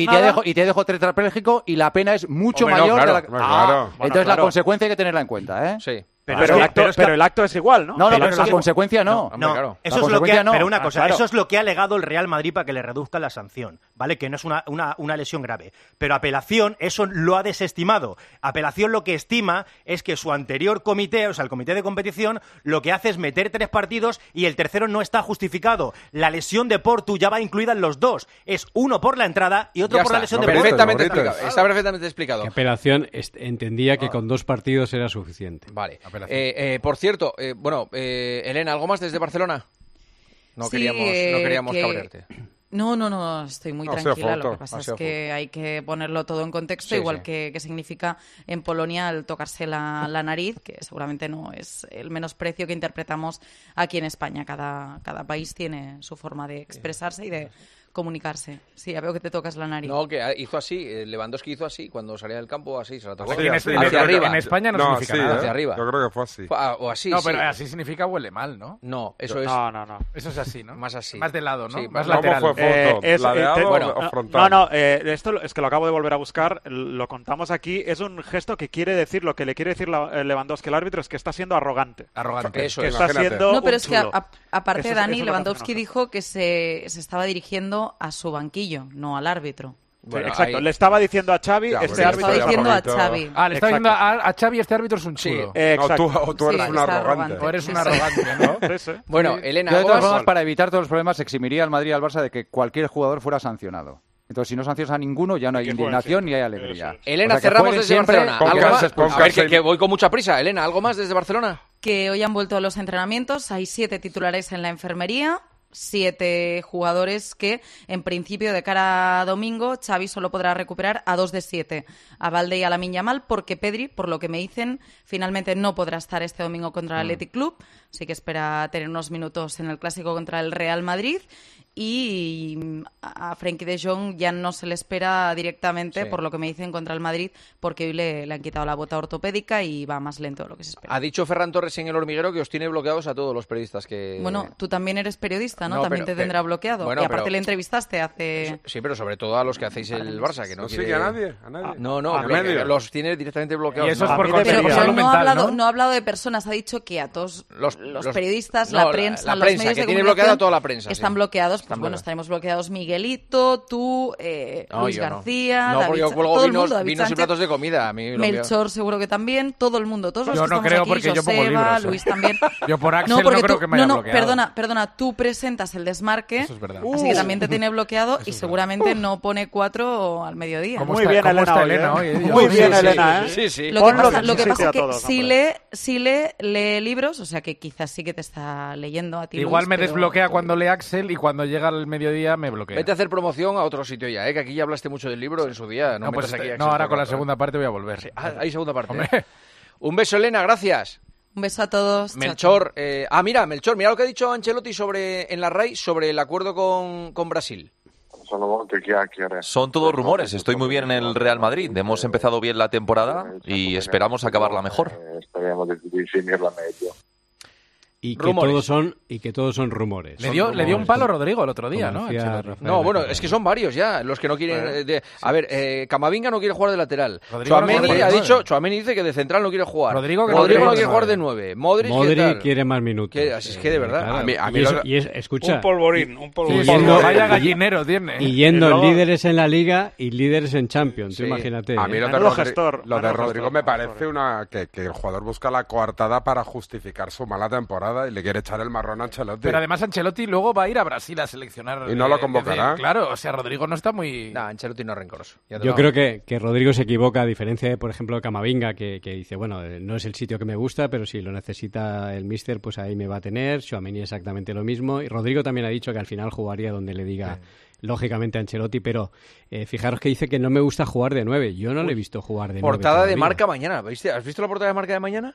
te dejo tetrapléjico y la pena es mucho mayor. Entonces la consecuencia hay que tenerla en cuenta, ¿eh? Sí. Pero el acto es igual, ¿no? No, pero la consecuencia no. Eso es lo que pero una cosa, eso es lo que ha alegado el Real Madrid para que le reduzcan la sanción, ¿vale? Que no es una lesión grave. Pero apelación eso lo ha desestimado. Apelación lo que estima es que su anterior comité, o sea, el comité de competición, lo que hace es meter 3 partidos y el tercero no está justificado. La lesión de Portu ya va incluida en los 2. Es uno por la entrada y otro por la lesión de Portu. Está perfectamente explicado. La apelación entendía que con 2 partidos era suficiente. Vale. Por cierto, Elena, ¿algo más desde Barcelona? No queríamos cabrearte. No, estoy muy tranquila. Lo que pasa es que hay que ponerlo todo en contexto, igual que significa en Polonia el tocarse la nariz, que seguramente no es el menosprecio que interpretamos aquí en España. Cada país tiene su forma de expresarse y de comunicarse. Sí, ya veo que te tocas la nariz. No, que hizo así. Lewandowski hizo así. Cuando salía del campo, así. Se la tocó. Hacia arriba. En España no significa nada. Hacia arriba. Yo creo que fue así. O así, no, pero así significa huele mal, ¿no? No, eso es... No. Eso es así, ¿no? Más así. Más de lado, ¿no? Sí, más lateral. ¿Cómo fue foto? ¿Ladeado o frontal? Esto es que lo acabo de volver a buscar. Lo contamos aquí. Es un gesto que quiere decir, lo que le quiere decir Lewandowski al árbitro es que está siendo arrogante. Eso es. Está siendo no, pero es que aparte Dani, Lewandowski dijo que se estaba dirigiendo a su banquillo, no al árbitro. Bueno, exacto, le estaba diciendo a Xavi, le estaba diciendo a Xavi. Le estaba diciendo a Xavi, este árbitro es un chulo. Tú eres un arrogante. O eres un arrogante, ¿no? Bueno, Elena, yo de todas formas, para evitar todos los problemas, eximiría al Madrid y al Barça de que cualquier jugador fuera sancionado. Entonces, si no sancionas a ninguno, ya no hay indignación ni hay alegría. Elena, cerramos desde Barcelona. A ver, que voy con mucha prisa. Elena, ¿algo más desde Barcelona? Que hoy han vuelto a los entrenamientos. Hay 7 titulares en la enfermería. 7 jugadores que, en principio, de cara a domingo, Xavi solo podrá recuperar a 2 de 7, a Valde y a Lamine Yamal, porque Pedri, por lo que me dicen, finalmente no podrá estar este domingo contra el Athletic Club, así que espera tener unos minutos en el clásico contra el Real Madrid. Y a Frenkie de Jong ya no se le espera directamente, por lo que me dicen, contra el Madrid, porque hoy le han quitado la bota ortopédica y va más lento de lo que se espera. Ha dicho Ferran Torres en El Hormiguero que os tiene bloqueados a todos los periodistas que... Bueno, tú también eres periodista, ¿no? También te tendrá bloqueado. Bueno, y aparte le entrevistaste hace... Sí, pero sobre todo a los que hacéis el Barça, que no quiere... sigue a nadie. No, los tiene directamente bloqueados. Y eso es por pero no ha hablado de personas, ha dicho que a todos los periodistas, la prensa, los medios de tiene bloqueada toda la prensa. Están bloqueados, pues bueno, estaremos bloqueados Miguelito, tú, Luis García, David, todo el mundo, vinos y platos de comida. A mí Melchor seguro que también, todo el mundo, todos los que estamos creo aquí, porque Joseba, yo pongo libros, Luis también. Yo por Axel no creo que me haya bloqueado. Perdona, tú presentas el desmarque, eso es verdad. Así que también te tiene bloqueado y seguramente no pone 4 al mediodía. Muy bien, Elena hoy. Muy bien, Elena, ¿eh? Sí. Lo que pasa es que sí lee libros, o sea que quizás sí que te está leyendo a ti. Igual Luis, me desbloquea cuando lee Axel y cuando llega el mediodía me bloquea. Vete a hacer promoción a otro sitio ya, que aquí ya hablaste mucho del libro en su día. No, pues aquí ahora con la segunda parte voy a volver. Sí. Hay segunda parte. Un beso, Elena, gracias. Un beso a todos. Melchor, mira lo que ha dicho Ancelotti en la RAI sobre el acuerdo con Brasil. Son todos rumores. Estoy muy bien en el Real Madrid. Hemos empezado bien la temporada y esperamos acabarla mejor. Y que todos son rumores. Le dio un palo a Rodrigo el otro día, ¿no? No, bueno, es que son varios ya los que no quieren. A ver, Camavinga no quiere jugar de lateral. Tchouaméni dice que de central no quiere jugar. Rodrigo no quiere jugar de 9. Modric quiere más minutos. Así es que de verdad. Escucha. Un polvorín. Vaya gallinero tiene. Y yendo líderes en la Liga y líderes en Champions. Sí. Imagínate. A mí lo de Rodrigo me parece que el jugador busca la coartada para justificar su mala temporada y le quiere echar el marrón a Ancelotti. Pero además Ancelotti luego va a ir a Brasil a seleccionar. Y no lo convocará. Claro, o sea, Rodrigo no está muy... No, Ancelotti no es rencoroso. Yo creo que Rodrigo se equivoca, a diferencia de, por ejemplo, de Camavinga, que dice, bueno, no es el sitio que me gusta, pero si lo necesita el míster, pues ahí me va a tener. Tchouaméni exactamente lo mismo. Y Rodrigo también ha dicho que al final jugaría donde le diga... Lógicamente Ancelotti, pero fijaros que dice que no me gusta jugar de 9. Yo no le he visto jugar de 9. Portada de Marca mañana. ¿Has visto la portada de Marca de mañana?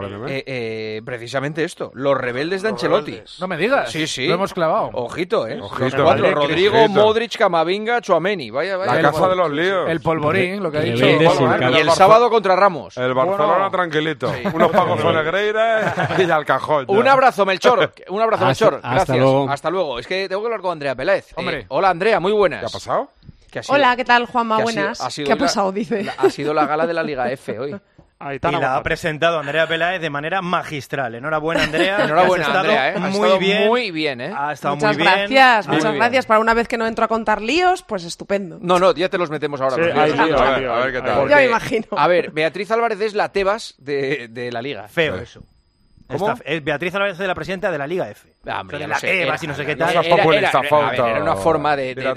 Precisamente esto. Los rebeldes de Ancelotti. No me digas. Sí. Lo hemos clavado. Ojito, Los cuatro. Rodrigo, Modric, Camavinga, Tchouaméni. Vaya. La casa de los líos. El polvorín, lo que ha dicho. Y el sábado contra Ramos. El Barcelona tranquilito. Sí. Unos pagos con Negreira y al cajón. Un abrazo, Melchor. Melchor. Hasta Gracias. Hasta luego. Es que tengo que hablar con Andrea Peláez. Hombre. Hola, Andrea, muy buenas. ¿Qué ha pasado? Hola, ¿qué tal, Juanma? Buenas. ¿Qué ha pasado, dice? Ha sido la gala de la Liga F hoy. Y la ha presentado Andrea Peláez de manera magistral. Enhorabuena, Andrea. Enhorabuena, Andrea. Muy bien. Ha estado muchas muy bien. Muchas gracias. Para una vez que no entro a contar líos, pues estupendo. No, ya te los metemos ahora. Sí, a ver qué tal. Ya me imagino. A ver, Beatriz Álvarez es la Tebas de la Liga. Feo eso. Beatriz Álvarez es la presidenta de la Liga F. Hombre, la Tebas y no sé qué tal. Era una forma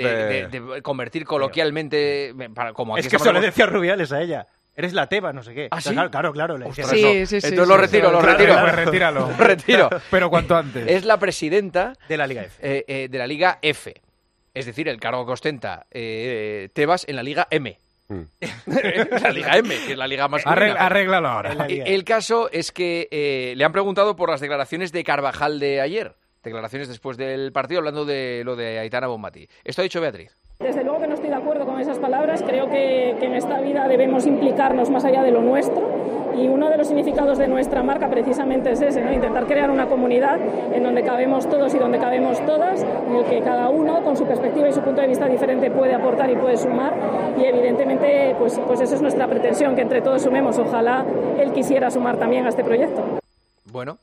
de convertir coloquialmente como aquí es que eso le decía Rubiales a ella. Eres la Tebas, no sé qué. ¿Ah, sí? Sí. Claro. Entonces lo retiro. Retíralo. Lo retiro. Pero cuanto antes. Es la presidenta de la Liga F. De la Liga F. Es decir, el cargo que ostenta Tebas en la Liga M. La Liga M, que es la liga más Arréglalo ahora. El caso es que le han preguntado por las declaraciones de Carvajal de ayer. Declaraciones después del partido hablando de lo de Aitana Bonmatí. Esto ha dicho Beatriz. Desde luego que no estoy de acuerdo con esas palabras. Creo que en esta vida debemos implicarnos más allá de lo nuestro. Y uno de los significados de nuestra marca precisamente es ese, ¿no? Intentar crear una comunidad en donde cabemos todos y donde cabemos todas, en el que cada uno con su perspectiva y su punto de vista diferente puede aportar y puede sumar. Y evidentemente pues eso es nuestra pretensión, que entre todos sumemos. Ojalá él quisiera sumar también a este proyecto. Bueno,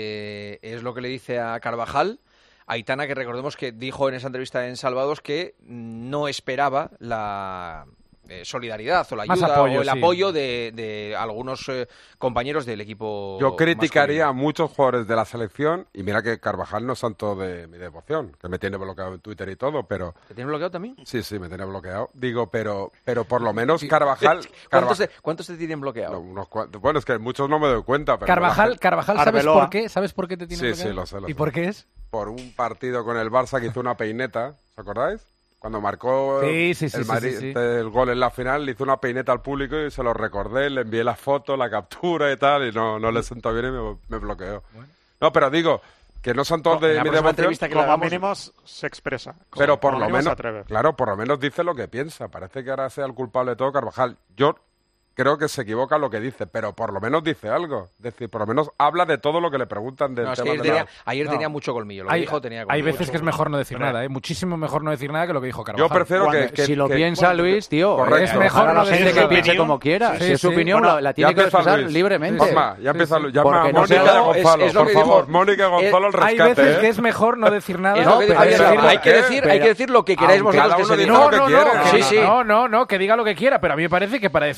es lo que le dice a Carvajal. Aitana, que recordemos que dijo en esa entrevista en Salvados que no esperaba la solidaridad o la ayuda o el apoyo de algunos compañeros del equipo. Yo criticaría a muchos jugadores de la selección, y mira que Carvajal no es santo de mi devoción, que me tiene bloqueado en Twitter y todo, pero... ¿Te tiene bloqueado también? Sí, me tiene bloqueado. Digo, pero por lo menos Carvajal... ¿Cuántos te tienen bloqueado? Bueno, es que muchos no me doy cuenta, pero... Carvajal, ¿sabes por qué? ¿Sabes por qué te tiene bloqueado? Sí, lo sé. ¿Y por qué es? Por un partido con el Barça que hizo una peineta, ¿os acordáis? Cuando marcó el Madrid el gol en la final, le hizo una peineta al público y se lo recordé, le envié la foto, la captura y tal, y no le sentó bien y me bloqueó. Bueno. No, pero digo, que no son todos de mi devoción. Como mínimo se expresa. Pero por lo menos, claro, por lo menos dice lo que piensa. Parece que ahora sea el culpable de todo Carvajal. Yo creo que se equivoca lo que dice, pero por lo menos dice algo. Es decir, por lo menos habla de todo lo que le preguntan del tema. Ayer tenía mucho colmillo. Lo que dijo tenía colmillo. Hay veces que es mejor no decir nada, muchísimo mejor no decir nada que lo que dijo Carvajal. Yo prefiero que si lo piensa Luis, tío, correcto. Es mejor no decir que piense como quiera. Si es su opinión, la tiene que expresar libremente. Ya empieza Luis. Llama a Mónica y Gonzalo, por favor. Mónica y Gonzalo al rescate. Hay veces que es mejor no decir nada. Hay que decir lo que queráis vosotros que se diga. No, que diga lo que quiera, pero a mí me parece que para decir eso es mejor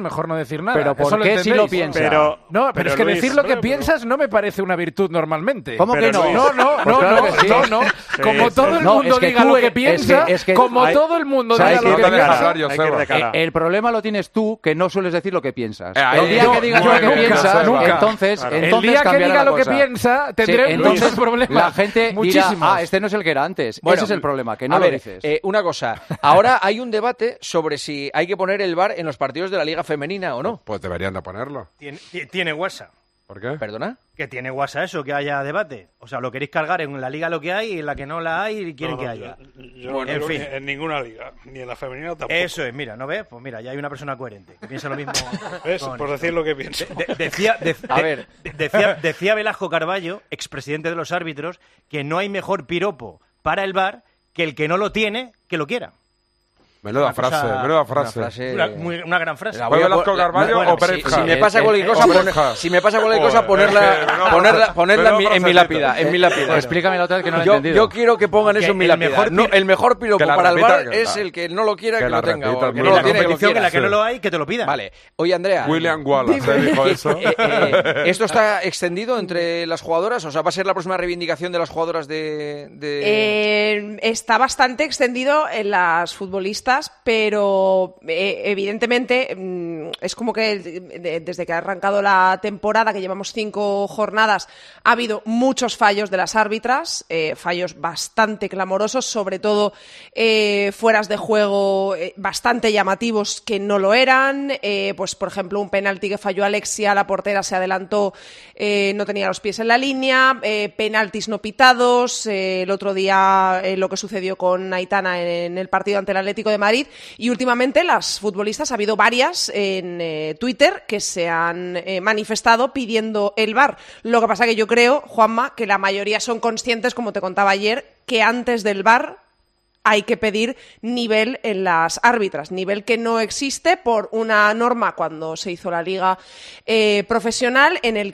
mejor no decir nada. Pero ¿por qué si lo piensas? Pero es que Luis, decir lo que piensas no me parece una virtud normalmente. ¿Cómo que no? No. Como todo el mundo diga lo que piensa, como todo el mundo diga lo que piensa. El problema lo tienes tú, que no sueles decir lo que piensas. El día que digas lo que piensas, entonces el día que diga lo que piensa, tendré muchos problemas. La gente dirá, este no es el que era antes. Ese es el problema, que no lo dices. Una cosa, ahora hay un debate sobre si hay que poner el VAR en los partidos de la Liga Femenina o no. Pues deberían de ponerlo. Tiene WhatsApp. ¿Por qué? ¿Perdona? Que tiene WhatsApp eso, que haya debate. O sea, lo queréis cargar en la liga lo que hay y en la que no la hay y quieren que haya. Yo en fin. En ninguna liga, ni en la femenina tampoco. Eso es, mira, ¿no ves? Pues mira, ya hay una persona coherente, que piensa lo mismo. ¿Ves? Por decir lo que pienso. Decía Velasco Carballo, expresidente de los árbitros, que no hay mejor piropo para el VAR que el que no lo tiene, que lo quiera. Menuda frase. Una gran frase. ¿Fue Velasco Carballo o Pérez? Si me pasa cualquier cosa, ponerla en mi lápida. Explícame la otra vez que no lo he entendido. Yo quiero que pongan eso en mi lápida. El mejor piropo para el VAR es el que no lo quiera, que lo tenga. O que no lo tiene, que lo quiera. En la que no lo hay, que te lo pidan. Vale. Oye, Andrea. William Wallace dijo eso. ¿Esto está extendido entre las jugadoras? O sea, ¿va a ser la próxima reivindicación de las jugadoras Está bastante extendido en las futbolistas, pero evidentemente es como que desde que ha arrancado la temporada, que llevamos 5 jornadas, ha habido muchos fallos de las árbitras, fallos bastante clamorosos, sobre todo fueras de juego bastante llamativos que no lo eran. Pues por ejemplo, un penalti que falló Alexia, la portera se adelantó, no tenía los pies en la línea, penaltis no pitados, el otro día lo que sucedió con Aitana en el partido ante el Atlético de Madrid, y últimamente las futbolistas, ha habido varias en Twitter que se han manifestado pidiendo el VAR. Lo que pasa que yo creo, Juanma, que la mayoría son conscientes, como te contaba ayer, que antes del VAR hay que pedir nivel en las árbitras, nivel que no existe por una norma cuando se hizo la Liga Profesional, en el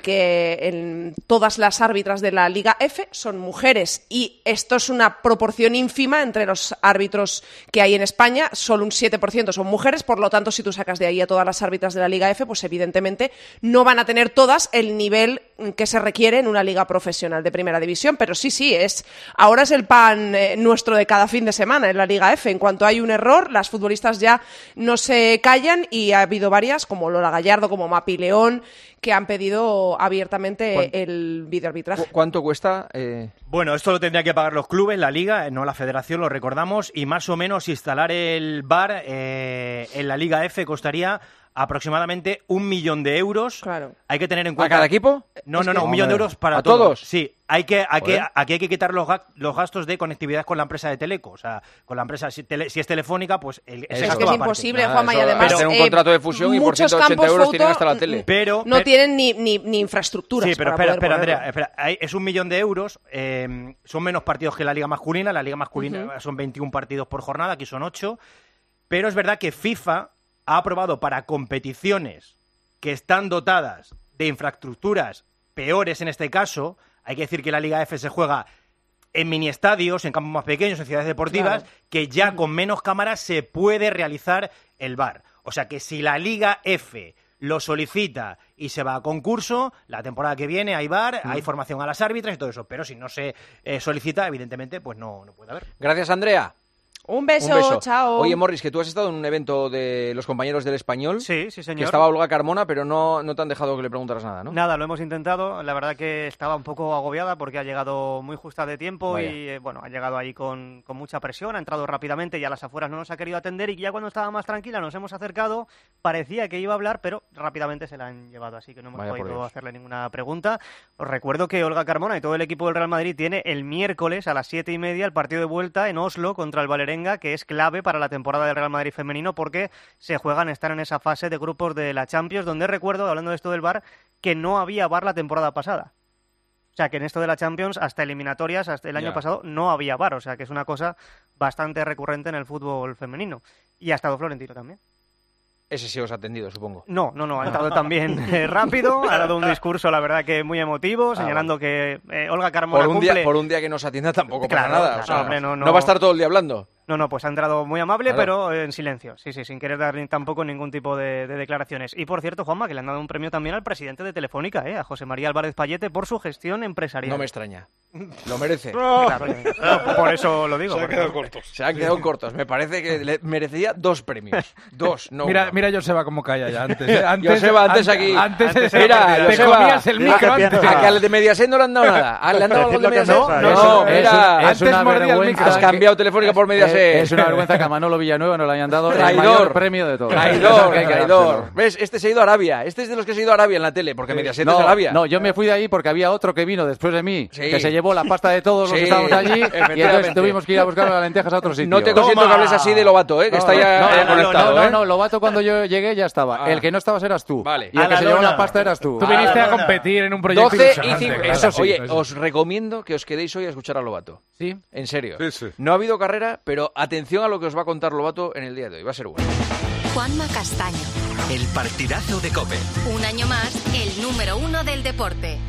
que todas las árbitras de la Liga F son mujeres, y esto es una proporción ínfima entre los árbitros que hay en España, solo un 7% son mujeres, por lo tanto, si tú sacas de ahí a todas las árbitras de la Liga F, pues evidentemente no van a tener todas el nivel que se requiere en una Liga Profesional de Primera División, pero sí, ahora es el pan nuestro de cada fin de semana en la Liga F. En cuanto hay un error, las futbolistas ya no se callan, y ha habido varias, como Lola Gallardo, como Mapi León, que han pedido abiertamente el videoarbitraje. ¿Cuánto cuesta? Bueno, esto lo tendría que pagar los clubes, la Liga, no la Federación, lo recordamos, y más o menos instalar el VAR en la Liga F costaría aproximadamente 1 millón de euros. Claro. Hay que tener en cuenta... ¿A cada equipo? No, 1 millón de euros para todos. Sí, aquí hay que quitar los gastos de conectividad con la empresa de Teleco. O sea, con la empresa, si es telefónica, pues... es que es imposible, Juanma, y además... Tener un contrato de fusión y por 180 euros tienen hasta la tele. Pero no tienen ni infraestructuras. Sí, pero espera, Andrea. Es 1 millón de euros. Son menos partidos que la Liga Masculina. La Liga Masculina son 21 partidos por jornada, aquí son 8. Pero es verdad que FIFA ha aprobado para competiciones que están dotadas de infraestructuras peores en este caso. Hay que decir que la Liga F se juega en mini estadios, en campos más pequeños, en ciudades deportivas, claro, que ya con menos cámaras se puede realizar el VAR. O sea que si la Liga F lo solicita y se va a concurso, la temporada que viene hay VAR, hay formación a las árbitras y todo eso. Pero si no se solicita, evidentemente, pues no puede haber. Gracias, Andrea. Un beso, chao. Oye, Morris, que tú has estado en un evento de los compañeros del Español. Sí, señor. Que estaba Olga Carmona, pero no te han dejado que le preguntaras nada, ¿no? Nada, lo hemos intentado. La verdad que estaba un poco agobiada porque ha llegado muy justa de tiempo. Vaya. Y ha llegado ahí con mucha presión, ha entrado rápidamente y a las afueras no nos ha querido atender, y ya cuando estaba más tranquila nos hemos acercado, parecía que iba a hablar, pero rápidamente se la han llevado, así que no hemos podido hacerle ninguna pregunta. Os recuerdo que Olga Carmona y todo el equipo del Real Madrid tiene el miércoles a las 7:30 el partido de vuelta en Oslo contra el Vålerenga, que es clave para la temporada del Real Madrid femenino porque se juegan, están en esa fase de grupos de la Champions, donde recuerdo, hablando de esto del VAR, que no había VAR la temporada pasada. O sea, que en esto de la Champions, hasta eliminatorias, hasta el año pasado, no había VAR. O sea, que es una cosa bastante recurrente en el fútbol femenino. Y ha estado Florentino también. Ese sí os ha atendido, supongo. No, ha estado también rápido, ha dado un discurso, la verdad, que muy emotivo, señalando que Olga Carmona por un día que nos atienda tampoco pasa nada. O sea, hombre, no va a estar todo el día hablando. No, pues ha entrado muy amable, pero en silencio. Sí, sin querer dar tampoco ningún tipo de declaraciones. Y por cierto, Juanma, que le han dado un premio también al presidente de Telefónica, a José María Álvarez Payete, por su gestión empresarial. No me extraña. Lo merece. Claro, por eso lo digo. Se han quedado cortos. Se han quedado cortos. Me parece que le merecería 2 premios. 2, no mira, mira Joseba cómo calla ya antes. Joseba, antes aquí. Mira, te comías el micro antes. A que al de Mediaset no le han dado nada. ¿Le han dado algo de Mediaset? No, mira. Antes mordía el micro. Has cambiado Telefónica por Mediaset. Es una vergüenza que a Manolo Villanueva no le hayan dado el mayor premio de todos. Traidor. ¿Ves? Este se ha ido a Arabia. Este es de los que se ha ido a Arabia en la tele, porque Mediaset es de Arabia. No, yo me fui de ahí porque había otro que vino después de mí, que se llevó la pasta de todos los que estábamos allí, y entonces tuvimos que ir a buscar las lentejas a otro sitio. No te consiento que hables así de Lobato, que está ya conectado. No, Lobato cuando yo llegué ya estaba. El que no estabas eras tú. Vale. Y el que se llevó la pasta eras tú. Tú viniste a competir en un proyecto 12 y 5. Eso sí. Oye, os recomiendo que os quedéis hoy a escuchar a Lobato. ¿Sí? En serio. Sí. No ha habido carrera, pero atención a lo que os va a contar Lobato en el día de hoy. Va a ser bueno. Juanma Castaño. El partidazo de COPE. Un año más, el número 1 del deporte.